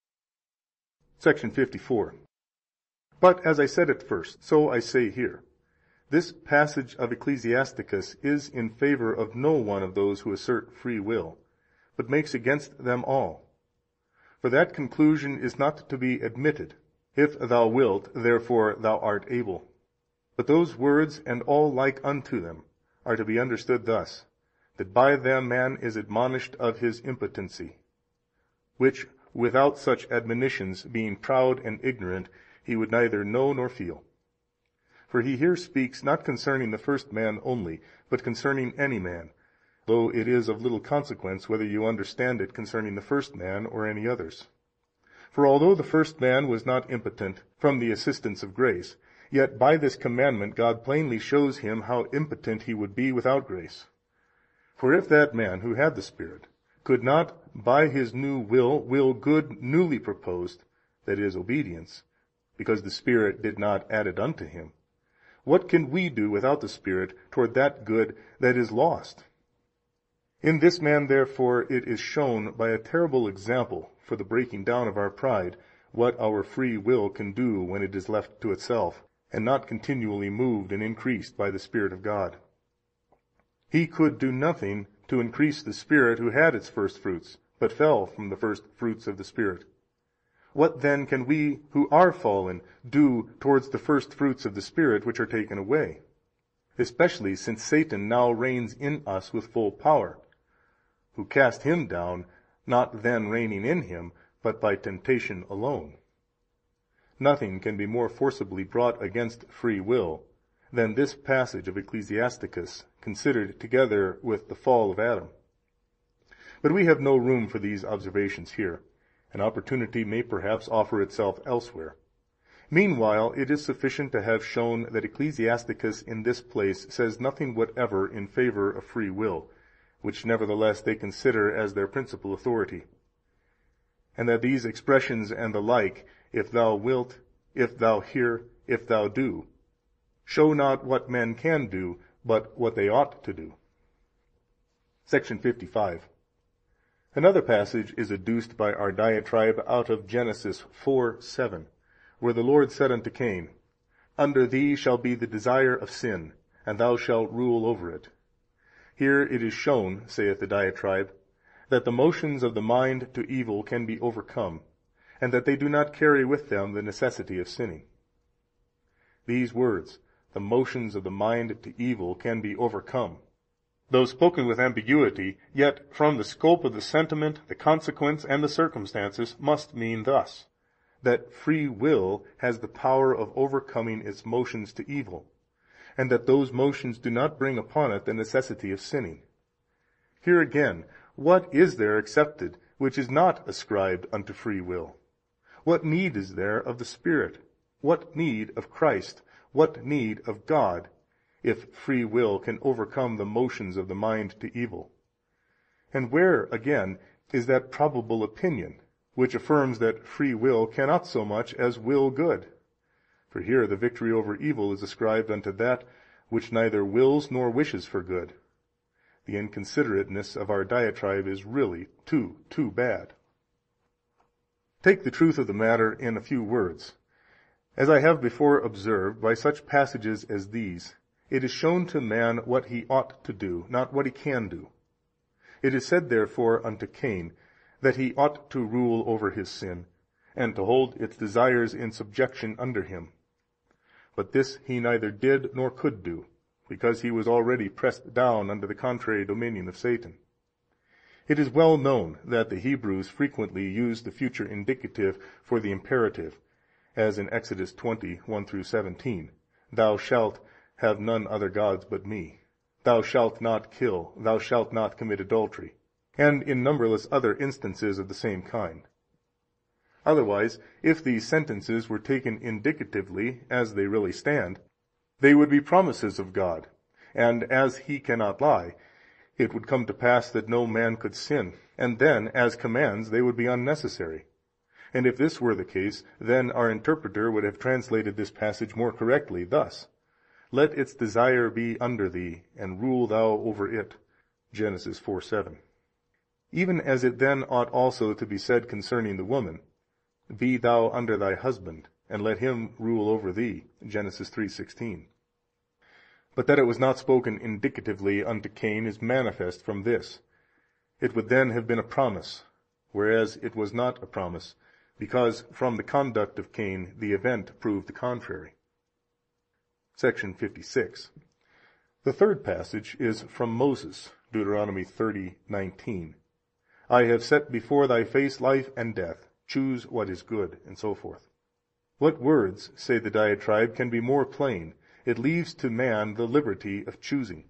Section fifty-four. But as I said at first, so I say here, this passage of Ecclesiasticus is in favor of no one of those who assert free will, but makes against them all. For that conclusion is not to be admitted, if thou wilt, therefore thou art able. But those words, and all like unto them, are to be understood thus, that by them man is admonished of his impotency, which without such admonitions, being proud and ignorant, he would neither know nor feel. For he here speaks not concerning the first man only, but concerning any man, though it is of little consequence whether you understand it concerning the first man or any others. For although the first man was not impotent from the assistance of grace, yet by this commandment God plainly shows him how impotent he would be without grace. For if that man who had the Spirit could not by his new will will good newly proposed, that is, obedience, because the Spirit did not add it unto him, what can we do without the Spirit toward that good that is lost? In this man, therefore, it is shown by a terrible example for the breaking down of our pride, what our free will can do when it is left to itself, and not continually moved and increased by the Spirit of God. He could do nothing to increase the Spirit who had its first fruits, but fell from the first fruits of the Spirit. What then can we who are fallen do towards the first fruits of the Spirit which are taken away? Especially since Satan now reigns in us with full power, who cast him down, not then reigning in him, but by temptation alone. Nothing can be more forcibly brought against free will than this passage of Ecclesiasticus, considered together with the fall of Adam. But we have no room for these observations here. An opportunity may perhaps offer itself elsewhere. Meanwhile, it is sufficient to have shown that Ecclesiasticus in this place says nothing whatever in favor of free will, which nevertheless they consider as their principal authority, and that these expressions and the like, if thou wilt, if thou hear, if thou do, show not what men can do, but what they ought to do. Section fifty-five. Another passage is adduced by our diatribe out of Genesis four seven, where the Lord said unto Cain, Under thee shall be the desire of sin, and thou shalt rule over it. Here it is shown, saith the diatribe, that the motions of the mind to evil can be overcome, and that they do not carry with them the necessity of sinning. These words, the motions of the mind to evil can be overcome, though spoken with ambiguity, yet from the scope of the sentiment, the consequence, and the circumstances, must mean thus, that free will has the power of overcoming its motions to evil, and that those motions do not bring upon it the necessity of sinning. Here again, what is there accepted which is not ascribed unto free will? What need is there of the Spirit? What need of Christ? What need of God, if free will can overcome the motions of the mind to evil? And where, again, is that probable opinion which affirms that free will cannot so much as will good? For here the victory over evil is ascribed unto that which neither wills nor wishes for good. The inconsiderateness of our diatribe is really too, too bad. Take the truth of the matter in a few words. As I have before observed, by such passages as these, it is shown to man what he ought to do, not what he can do. It is said therefore unto Cain, that he ought to rule over his sin, and to hold its desires in subjection under him. But this he neither did nor could do, because he was already pressed down under the contrary dominion of Satan. It is well known that the Hebrews frequently use the future indicative for the imperative, as in Exodus twenty, one through seventeen, Thou shalt have none other gods but me. Thou shalt not kill. Thou shalt not commit adultery. And in numberless other instances of the same kind. Otherwise, if these sentences were taken indicatively, as they really stand, they would be promises of God, and as He cannot lie, it would come to pass that no man could sin, and then, as commands, they would be unnecessary. And if this were the case, then our interpreter would have translated this passage more correctly thus: Let its desire be under thee, and rule thou over it. Genesis four seven. Even as it then ought also to be said concerning the woman, Be thou under thy husband, and let him rule over thee. Genesis three sixteen. But that it was not spoken indicatively unto Cain is manifest from this: it would then have been a promise, whereas it was not a promise, because from the conduct of Cain the event proved the contrary. Section fifty-six. The third passage is from Moses, Deuteronomy thirty nineteen. I have set before thy face life and death. Choose what is good, and so forth. What words, say the diatribe, can be more plain? It leaves to man the liberty of choosing.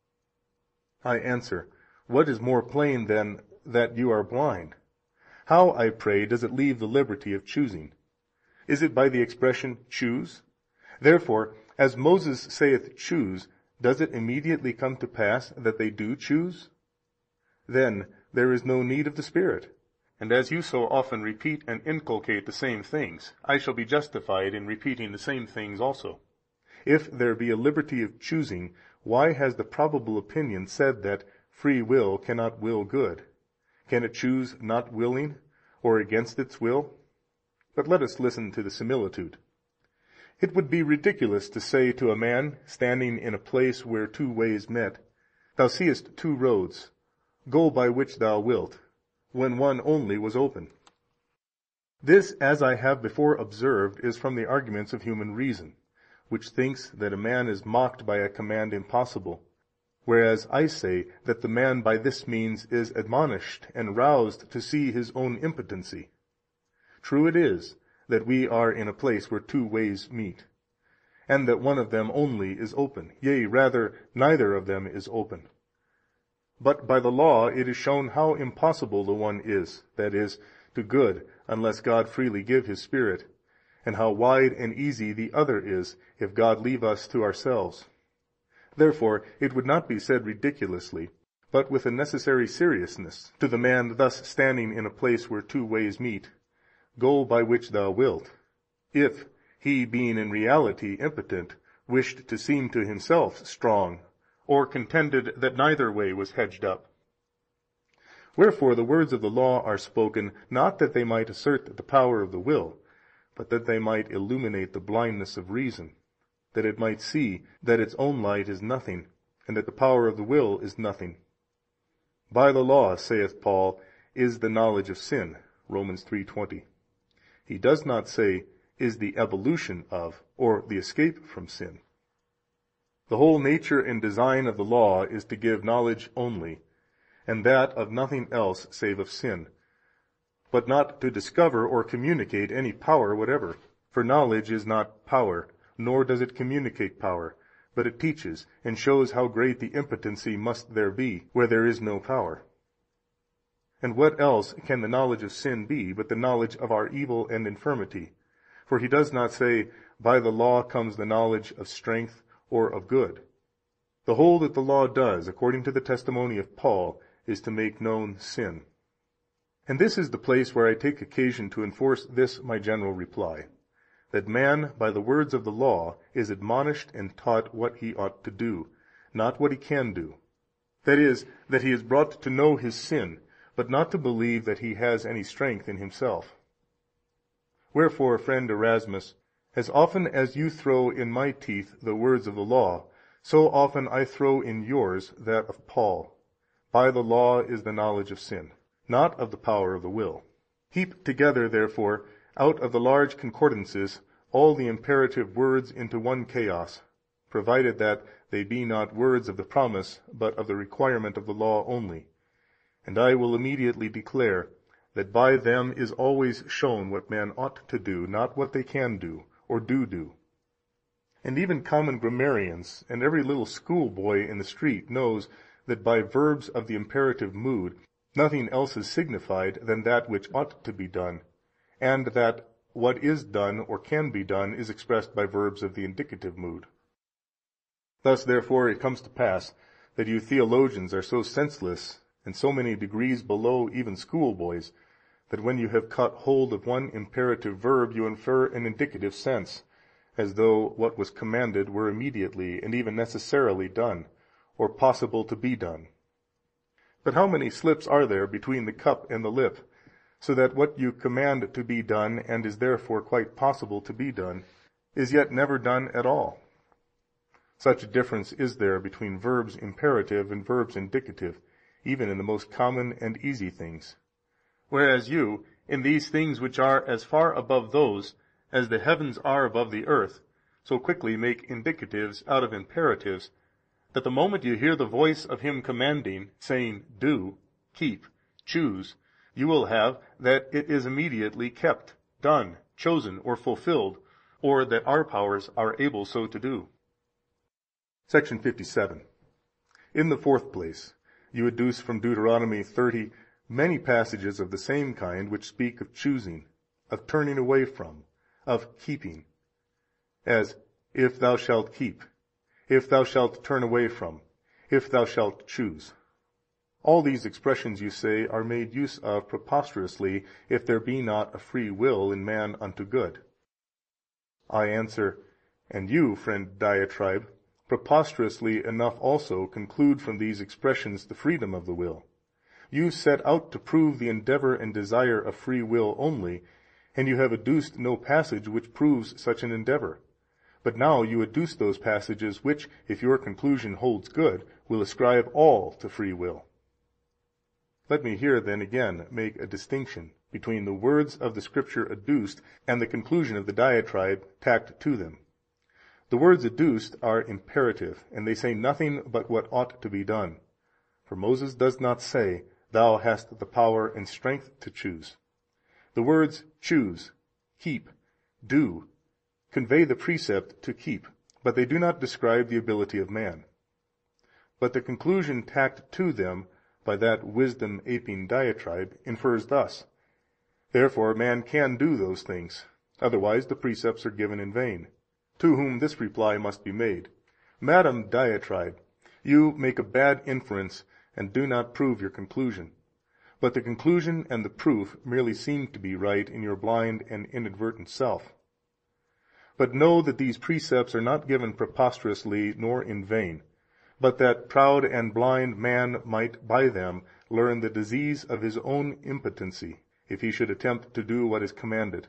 I answer, what is more plain than that you are blind? How, I pray, does it leave the liberty of choosing? Is it by the expression choose? Therefore, as Moses saith choose, does it immediately come to pass that they do choose? Then there is no need of the Spirit. And as you so often repeat and inculcate the same things, I shall be justified in repeating the same things also. If there be a liberty of choosing, why has the probable opinion said that free will cannot will good? Can it choose not willing, or against its will? But let us listen to the similitude. It would be ridiculous to say to a man standing in a place where two ways met, Thou seest two roads, go by which thou wilt, when one only was open. This, as I have before observed, is from the arguments of human reason, which thinks that a man is mocked by a command impossible, whereas I say that the man by this means is admonished and roused to see his own impotency. True it is that we are in a place where two ways meet, and that one of them only is open, yea, rather, neither of them is open. But by the law it is shown how impossible the one is, that is, to good, unless God freely give His Spirit, and how wide and easy the other is, if God leave us to ourselves. Therefore it would not be said ridiculously, but with a necessary seriousness, to the man thus standing in a place where two ways meet, Go by which thou wilt, if he, being in reality impotent, wished to seem to himself strong, or contended that neither way was hedged up. Wherefore the words of the law are spoken, not that they might assert the power of the will, but that they might illuminate the blindness of reason, that it might see that its own light is nothing, and that the power of the will is nothing. By the law, saith Paul, is the knowledge of sin, Romans three twenty. He does not say, is the evolution of, or the escape from sin. The whole nature and design of the law is to give knowledge only, and that of nothing else save of sin, but not to discover or communicate any power whatever. For knowledge is not power, nor does it communicate power, but it teaches and shows how great the impotency must there be, where there is no power. And what else can the knowledge of sin be but the knowledge of our evil and infirmity? For he does not say, by the law comes the knowledge of strength or of good. The whole that the law does, according to the testimony of Paul, is to make known sin. And this is the place where I take occasion to enforce this my general reply, that man by the words of the law is admonished and taught what he ought to do, not what he can do. That is, that he is brought to know his sin, but not to believe that he has any strength in himself. Wherefore, friend Erasmus, as often as you throw in my teeth the words of the law, so often I throw in yours that of Paul. By the law is the knowledge of sin, not of the power of the will. Heap together, therefore, out of the large concordances all the imperative words into one chaos, provided that they be not words of the promise, but of the requirement of the law only. And I will immediately declare that by them is always shown what men ought to do, not what they can do, or do do. And even common grammarians and every little schoolboy in the street knows that by verbs of the imperative mood nothing else is signified than that which ought to be done, and that what is done or can be done is expressed by verbs of the indicative mood. Thus, therefore, it comes to pass that you theologians are so senseless and so many degrees below even schoolboys, that when you have caught hold of one imperative verb, you infer an indicative sense, as though what was commanded were immediately and even necessarily done, or possible to be done. But how many slips are there between the cup and the lip, so that what you command to be done, and is therefore quite possible to be done, is yet never done at all? Such a difference is there between verbs imperative and verbs indicative, even in the most common and easy things. Whereas you, in these things which are as far above those as the heavens are above the earth, so quickly make indicatives out of imperatives, that the moment you hear the voice of him commanding, saying, do, keep, choose, you will have that it is immediately kept, done, chosen, or fulfilled, or that our powers are able so to do. Section fifty-seven. In the fourth place, you adduce from Deuteronomy thirty many passages of the same kind which speak of choosing, of turning away from, of keeping, as, if thou shalt keep, if thou shalt turn away from, if thou shalt choose. All these expressions, you say, are made use of preposterously, if there be not a free will in man unto good. I answer, and you, friend Diatribe, preposterously enough also conclude from these expressions the freedom of the will. You set out to prove the endeavor and desire of free will only, and you have adduced no passage which proves such an endeavor. But now you adduce those passages which, if your conclusion holds good, will ascribe all to free will. Let me here then again make a distinction between the words of the Scripture adduced and the conclusion of the diatribe tacked to them. The words adduced are imperative, and they say nothing but what ought to be done. For Moses does not say, thou hast the power and strength to choose. The words choose, keep, do, convey the precept to keep, but they do not describe the ability of man. But the conclusion tacked to them by that wisdom aping diatribe infers thus: therefore man can do those things, otherwise the precepts are given in vain. To whom this reply must be made: Madam Diatribe, you make a bad inference and do not prove your conclusion, but the conclusion and the proof merely seem to be right in your blind and inadvertent self. But know that these precepts are not given preposterously nor in vain, but that proud and blind man might by them learn the disease of his own impotency, if he should attempt to do what is commanded.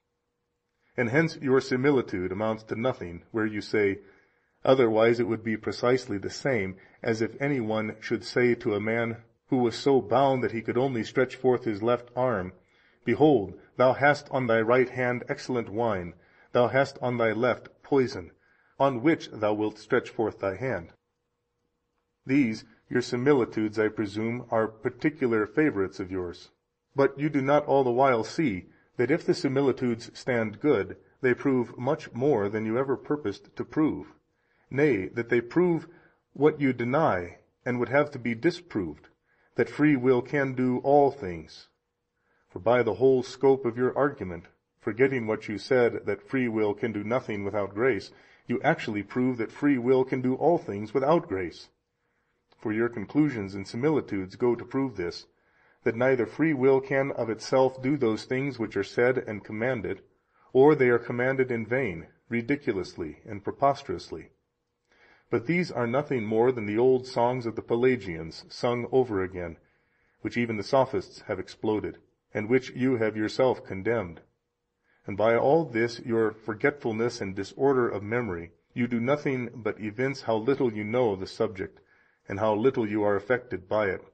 And hence your similitude amounts to nothing, where you say, otherwise it would be precisely the same as if any one should say to a man who was so bound that he could only stretch forth his left arm, behold, thou hast on thy right hand excellent wine, thou hast on thy left poison, on which thou wilt stretch forth thy hand. These, your similitudes, I presume, are particular favorites of yours. But you do not all the while see that if the similitudes stand good, they prove much more than you ever purposed to prove, Nay, that they prove what you deny and would have to be disproved, that free will can do all things. For by the whole scope of your argument, forgetting what you said, that free will can do nothing without grace, you actually prove that free will can do all things without grace. For your conclusions and similitudes go to prove this, that neither free will can of itself do those things which are said and commanded, or they are commanded in vain, ridiculously and preposterously. But these are nothing more than the old songs of the Pelagians sung over again, which even the sophists have exploded, and which you have yourself condemned. And by all this your forgetfulness and disorder of memory, you do nothing but evince how little you know the subject, and how little you are affected by it.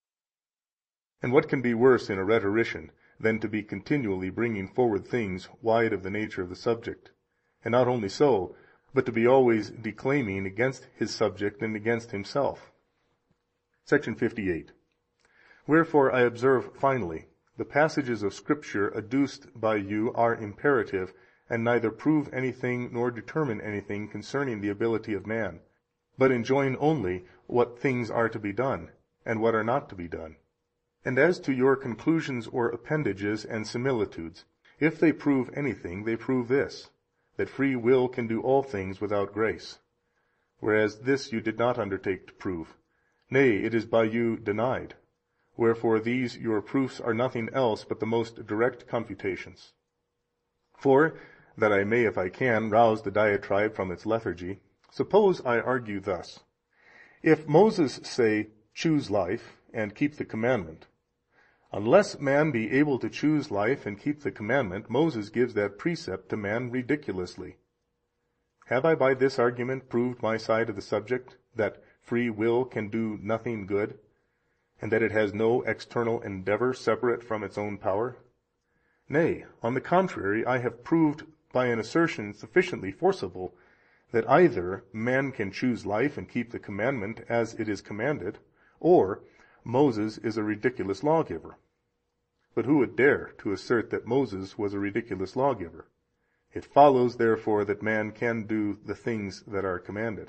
And what can be worse in a rhetorician than to be continually bringing forward things wide of the nature of the subject? And not only so, but to be always declaiming against his subject and against himself. Section fifty-eight. Wherefore I observe finally, the passages of Scripture adduced by you are imperative, and neither prove anything nor determine anything concerning the ability of man, but enjoin only what things are to be done, and what are not to be done. And as to your conclusions or appendages and similitudes, if they prove anything, they prove this, that free will can do all things without grace, whereas this you did not undertake to prove, nay, it is by you denied. Wherefore these your proofs are nothing else but the most direct confutations. For, that I may, if I can, rouse the diatribe from its lethargy, suppose I argue thus: if Moses say, choose life and keep the commandment, unless man be able to choose life and keep the commandment, Moses gives that precept to man ridiculously. Have I by this argument proved my side of the subject, that free will can do nothing good, and that it has no external endeavor separate from its own power? Nay, on the contrary, I have proved by an assertion sufficiently forcible that either man can choose life and keep the commandment as it is commanded, or Moses is a ridiculous lawgiver. But who would dare to assert that Moses was a ridiculous lawgiver? It follows, therefore, that man can do the things that are commanded.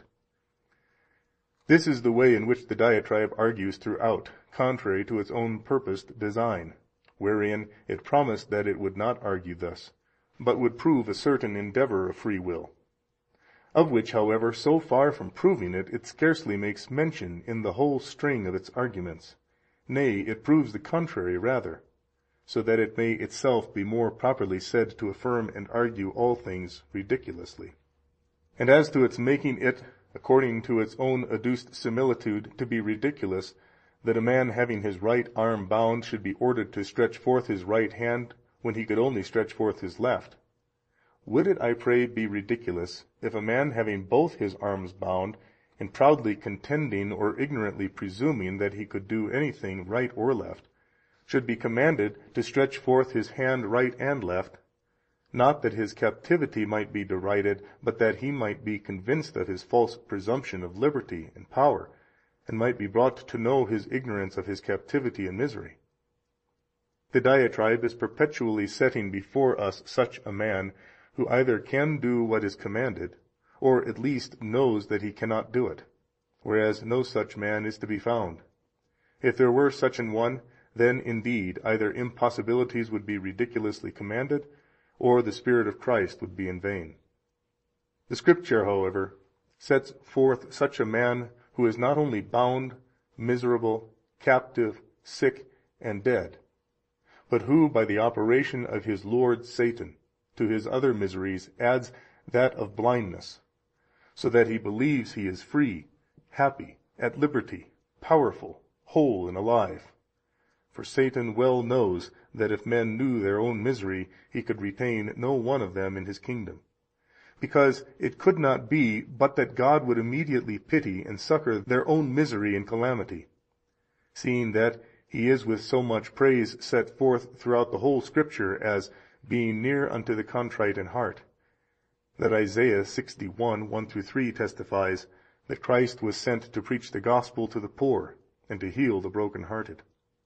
This is the way in which the diatribe argues throughout, contrary to its own purposed design, wherein it promised that it would not argue thus, but would prove a certain endeavor of free will, of which, however, so far from proving it, it scarcely makes mention in the whole string of its arguments. Nay, it proves the contrary rather, so that it may itself be more properly said to affirm and argue all things ridiculously. And as to its making it, according to its own adduced similitude, to be ridiculous, that a man having his right arm bound should be ordered to stretch forth his right hand when he could only stretch forth his left, would it, I pray, be ridiculous if a man having both his arms bound, and proudly contending or ignorantly presuming that he could do anything right or left, should be commanded to stretch forth his hand right and left, not that his captivity might be derided, but that he might be convinced of his false presumption of liberty and power, and might be brought to know his ignorance of his captivity and misery? The diatribe is perpetually setting before us such a man, who either can do what is commanded, or at least knows that he cannot do it, whereas no such man is to be found. If there were such an one, then indeed either impossibilities would be ridiculously commanded, or the Spirit of Christ would be in vain. The Scripture, however, sets forth such a man who is not only bound, miserable, captive, sick, and dead, but who, by the operation of his lord Satan, to his other miseries adds that of blindness, so that he believes he is free, happy, at liberty, powerful, whole, and alive. For Satan well knows that if men knew their own misery, he could retain no one of them in his kingdom, because it could not be but that God would immediately pity and succor their own misery and calamity, seeing that he is with so much praise set forth throughout the whole Scripture as being near unto the contrite in heart, that Isaiah sixty-one, one through three testifies that Christ was sent to preach the gospel to the poor and to heal the brokenhearted.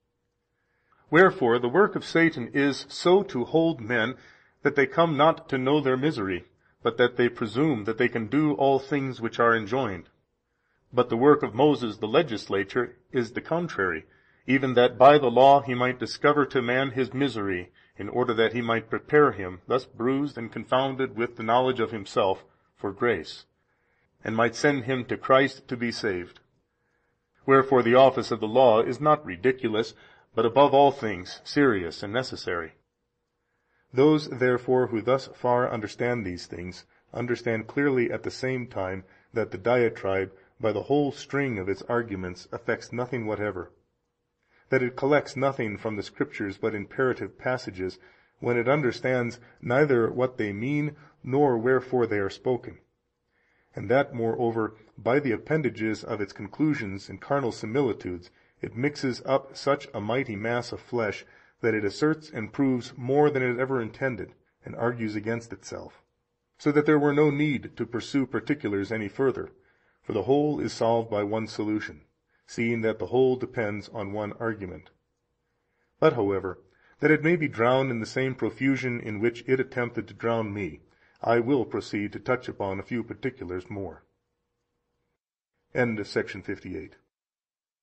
Wherefore the work of Satan is so to hold men that they come not to know their misery, but that they presume that they can do all things which are enjoined. But the work of Moses the legislator is the contrary, even that by the law he might discover to man his misery, in order that he might prepare him, thus bruised and confounded with the knowledge of himself, for grace, and might send him to Christ to be saved. Wherefore the office of the law is not ridiculous, but above all things serious and necessary. Those, therefore, who thus far understand these things, understand clearly at the same time that the diatribe, by the whole string of its arguments, affects nothing whatever, that it collects nothing from the Scriptures but imperative passages, when it understands neither what they mean nor wherefore they are spoken, and that, moreover, by the appendages of its conclusions and carnal similitudes, it mixes up such a mighty mass of flesh that it asserts and proves more than it ever intended, and argues against itself, so that there were no need to pursue particulars any further, for the whole is solved by one solution, seeing that the whole depends on one argument. But, however, that it may be drowned in the same profusion in which it attempted to drown me, I will proceed to touch upon a few particulars more. End of section fifty-eight.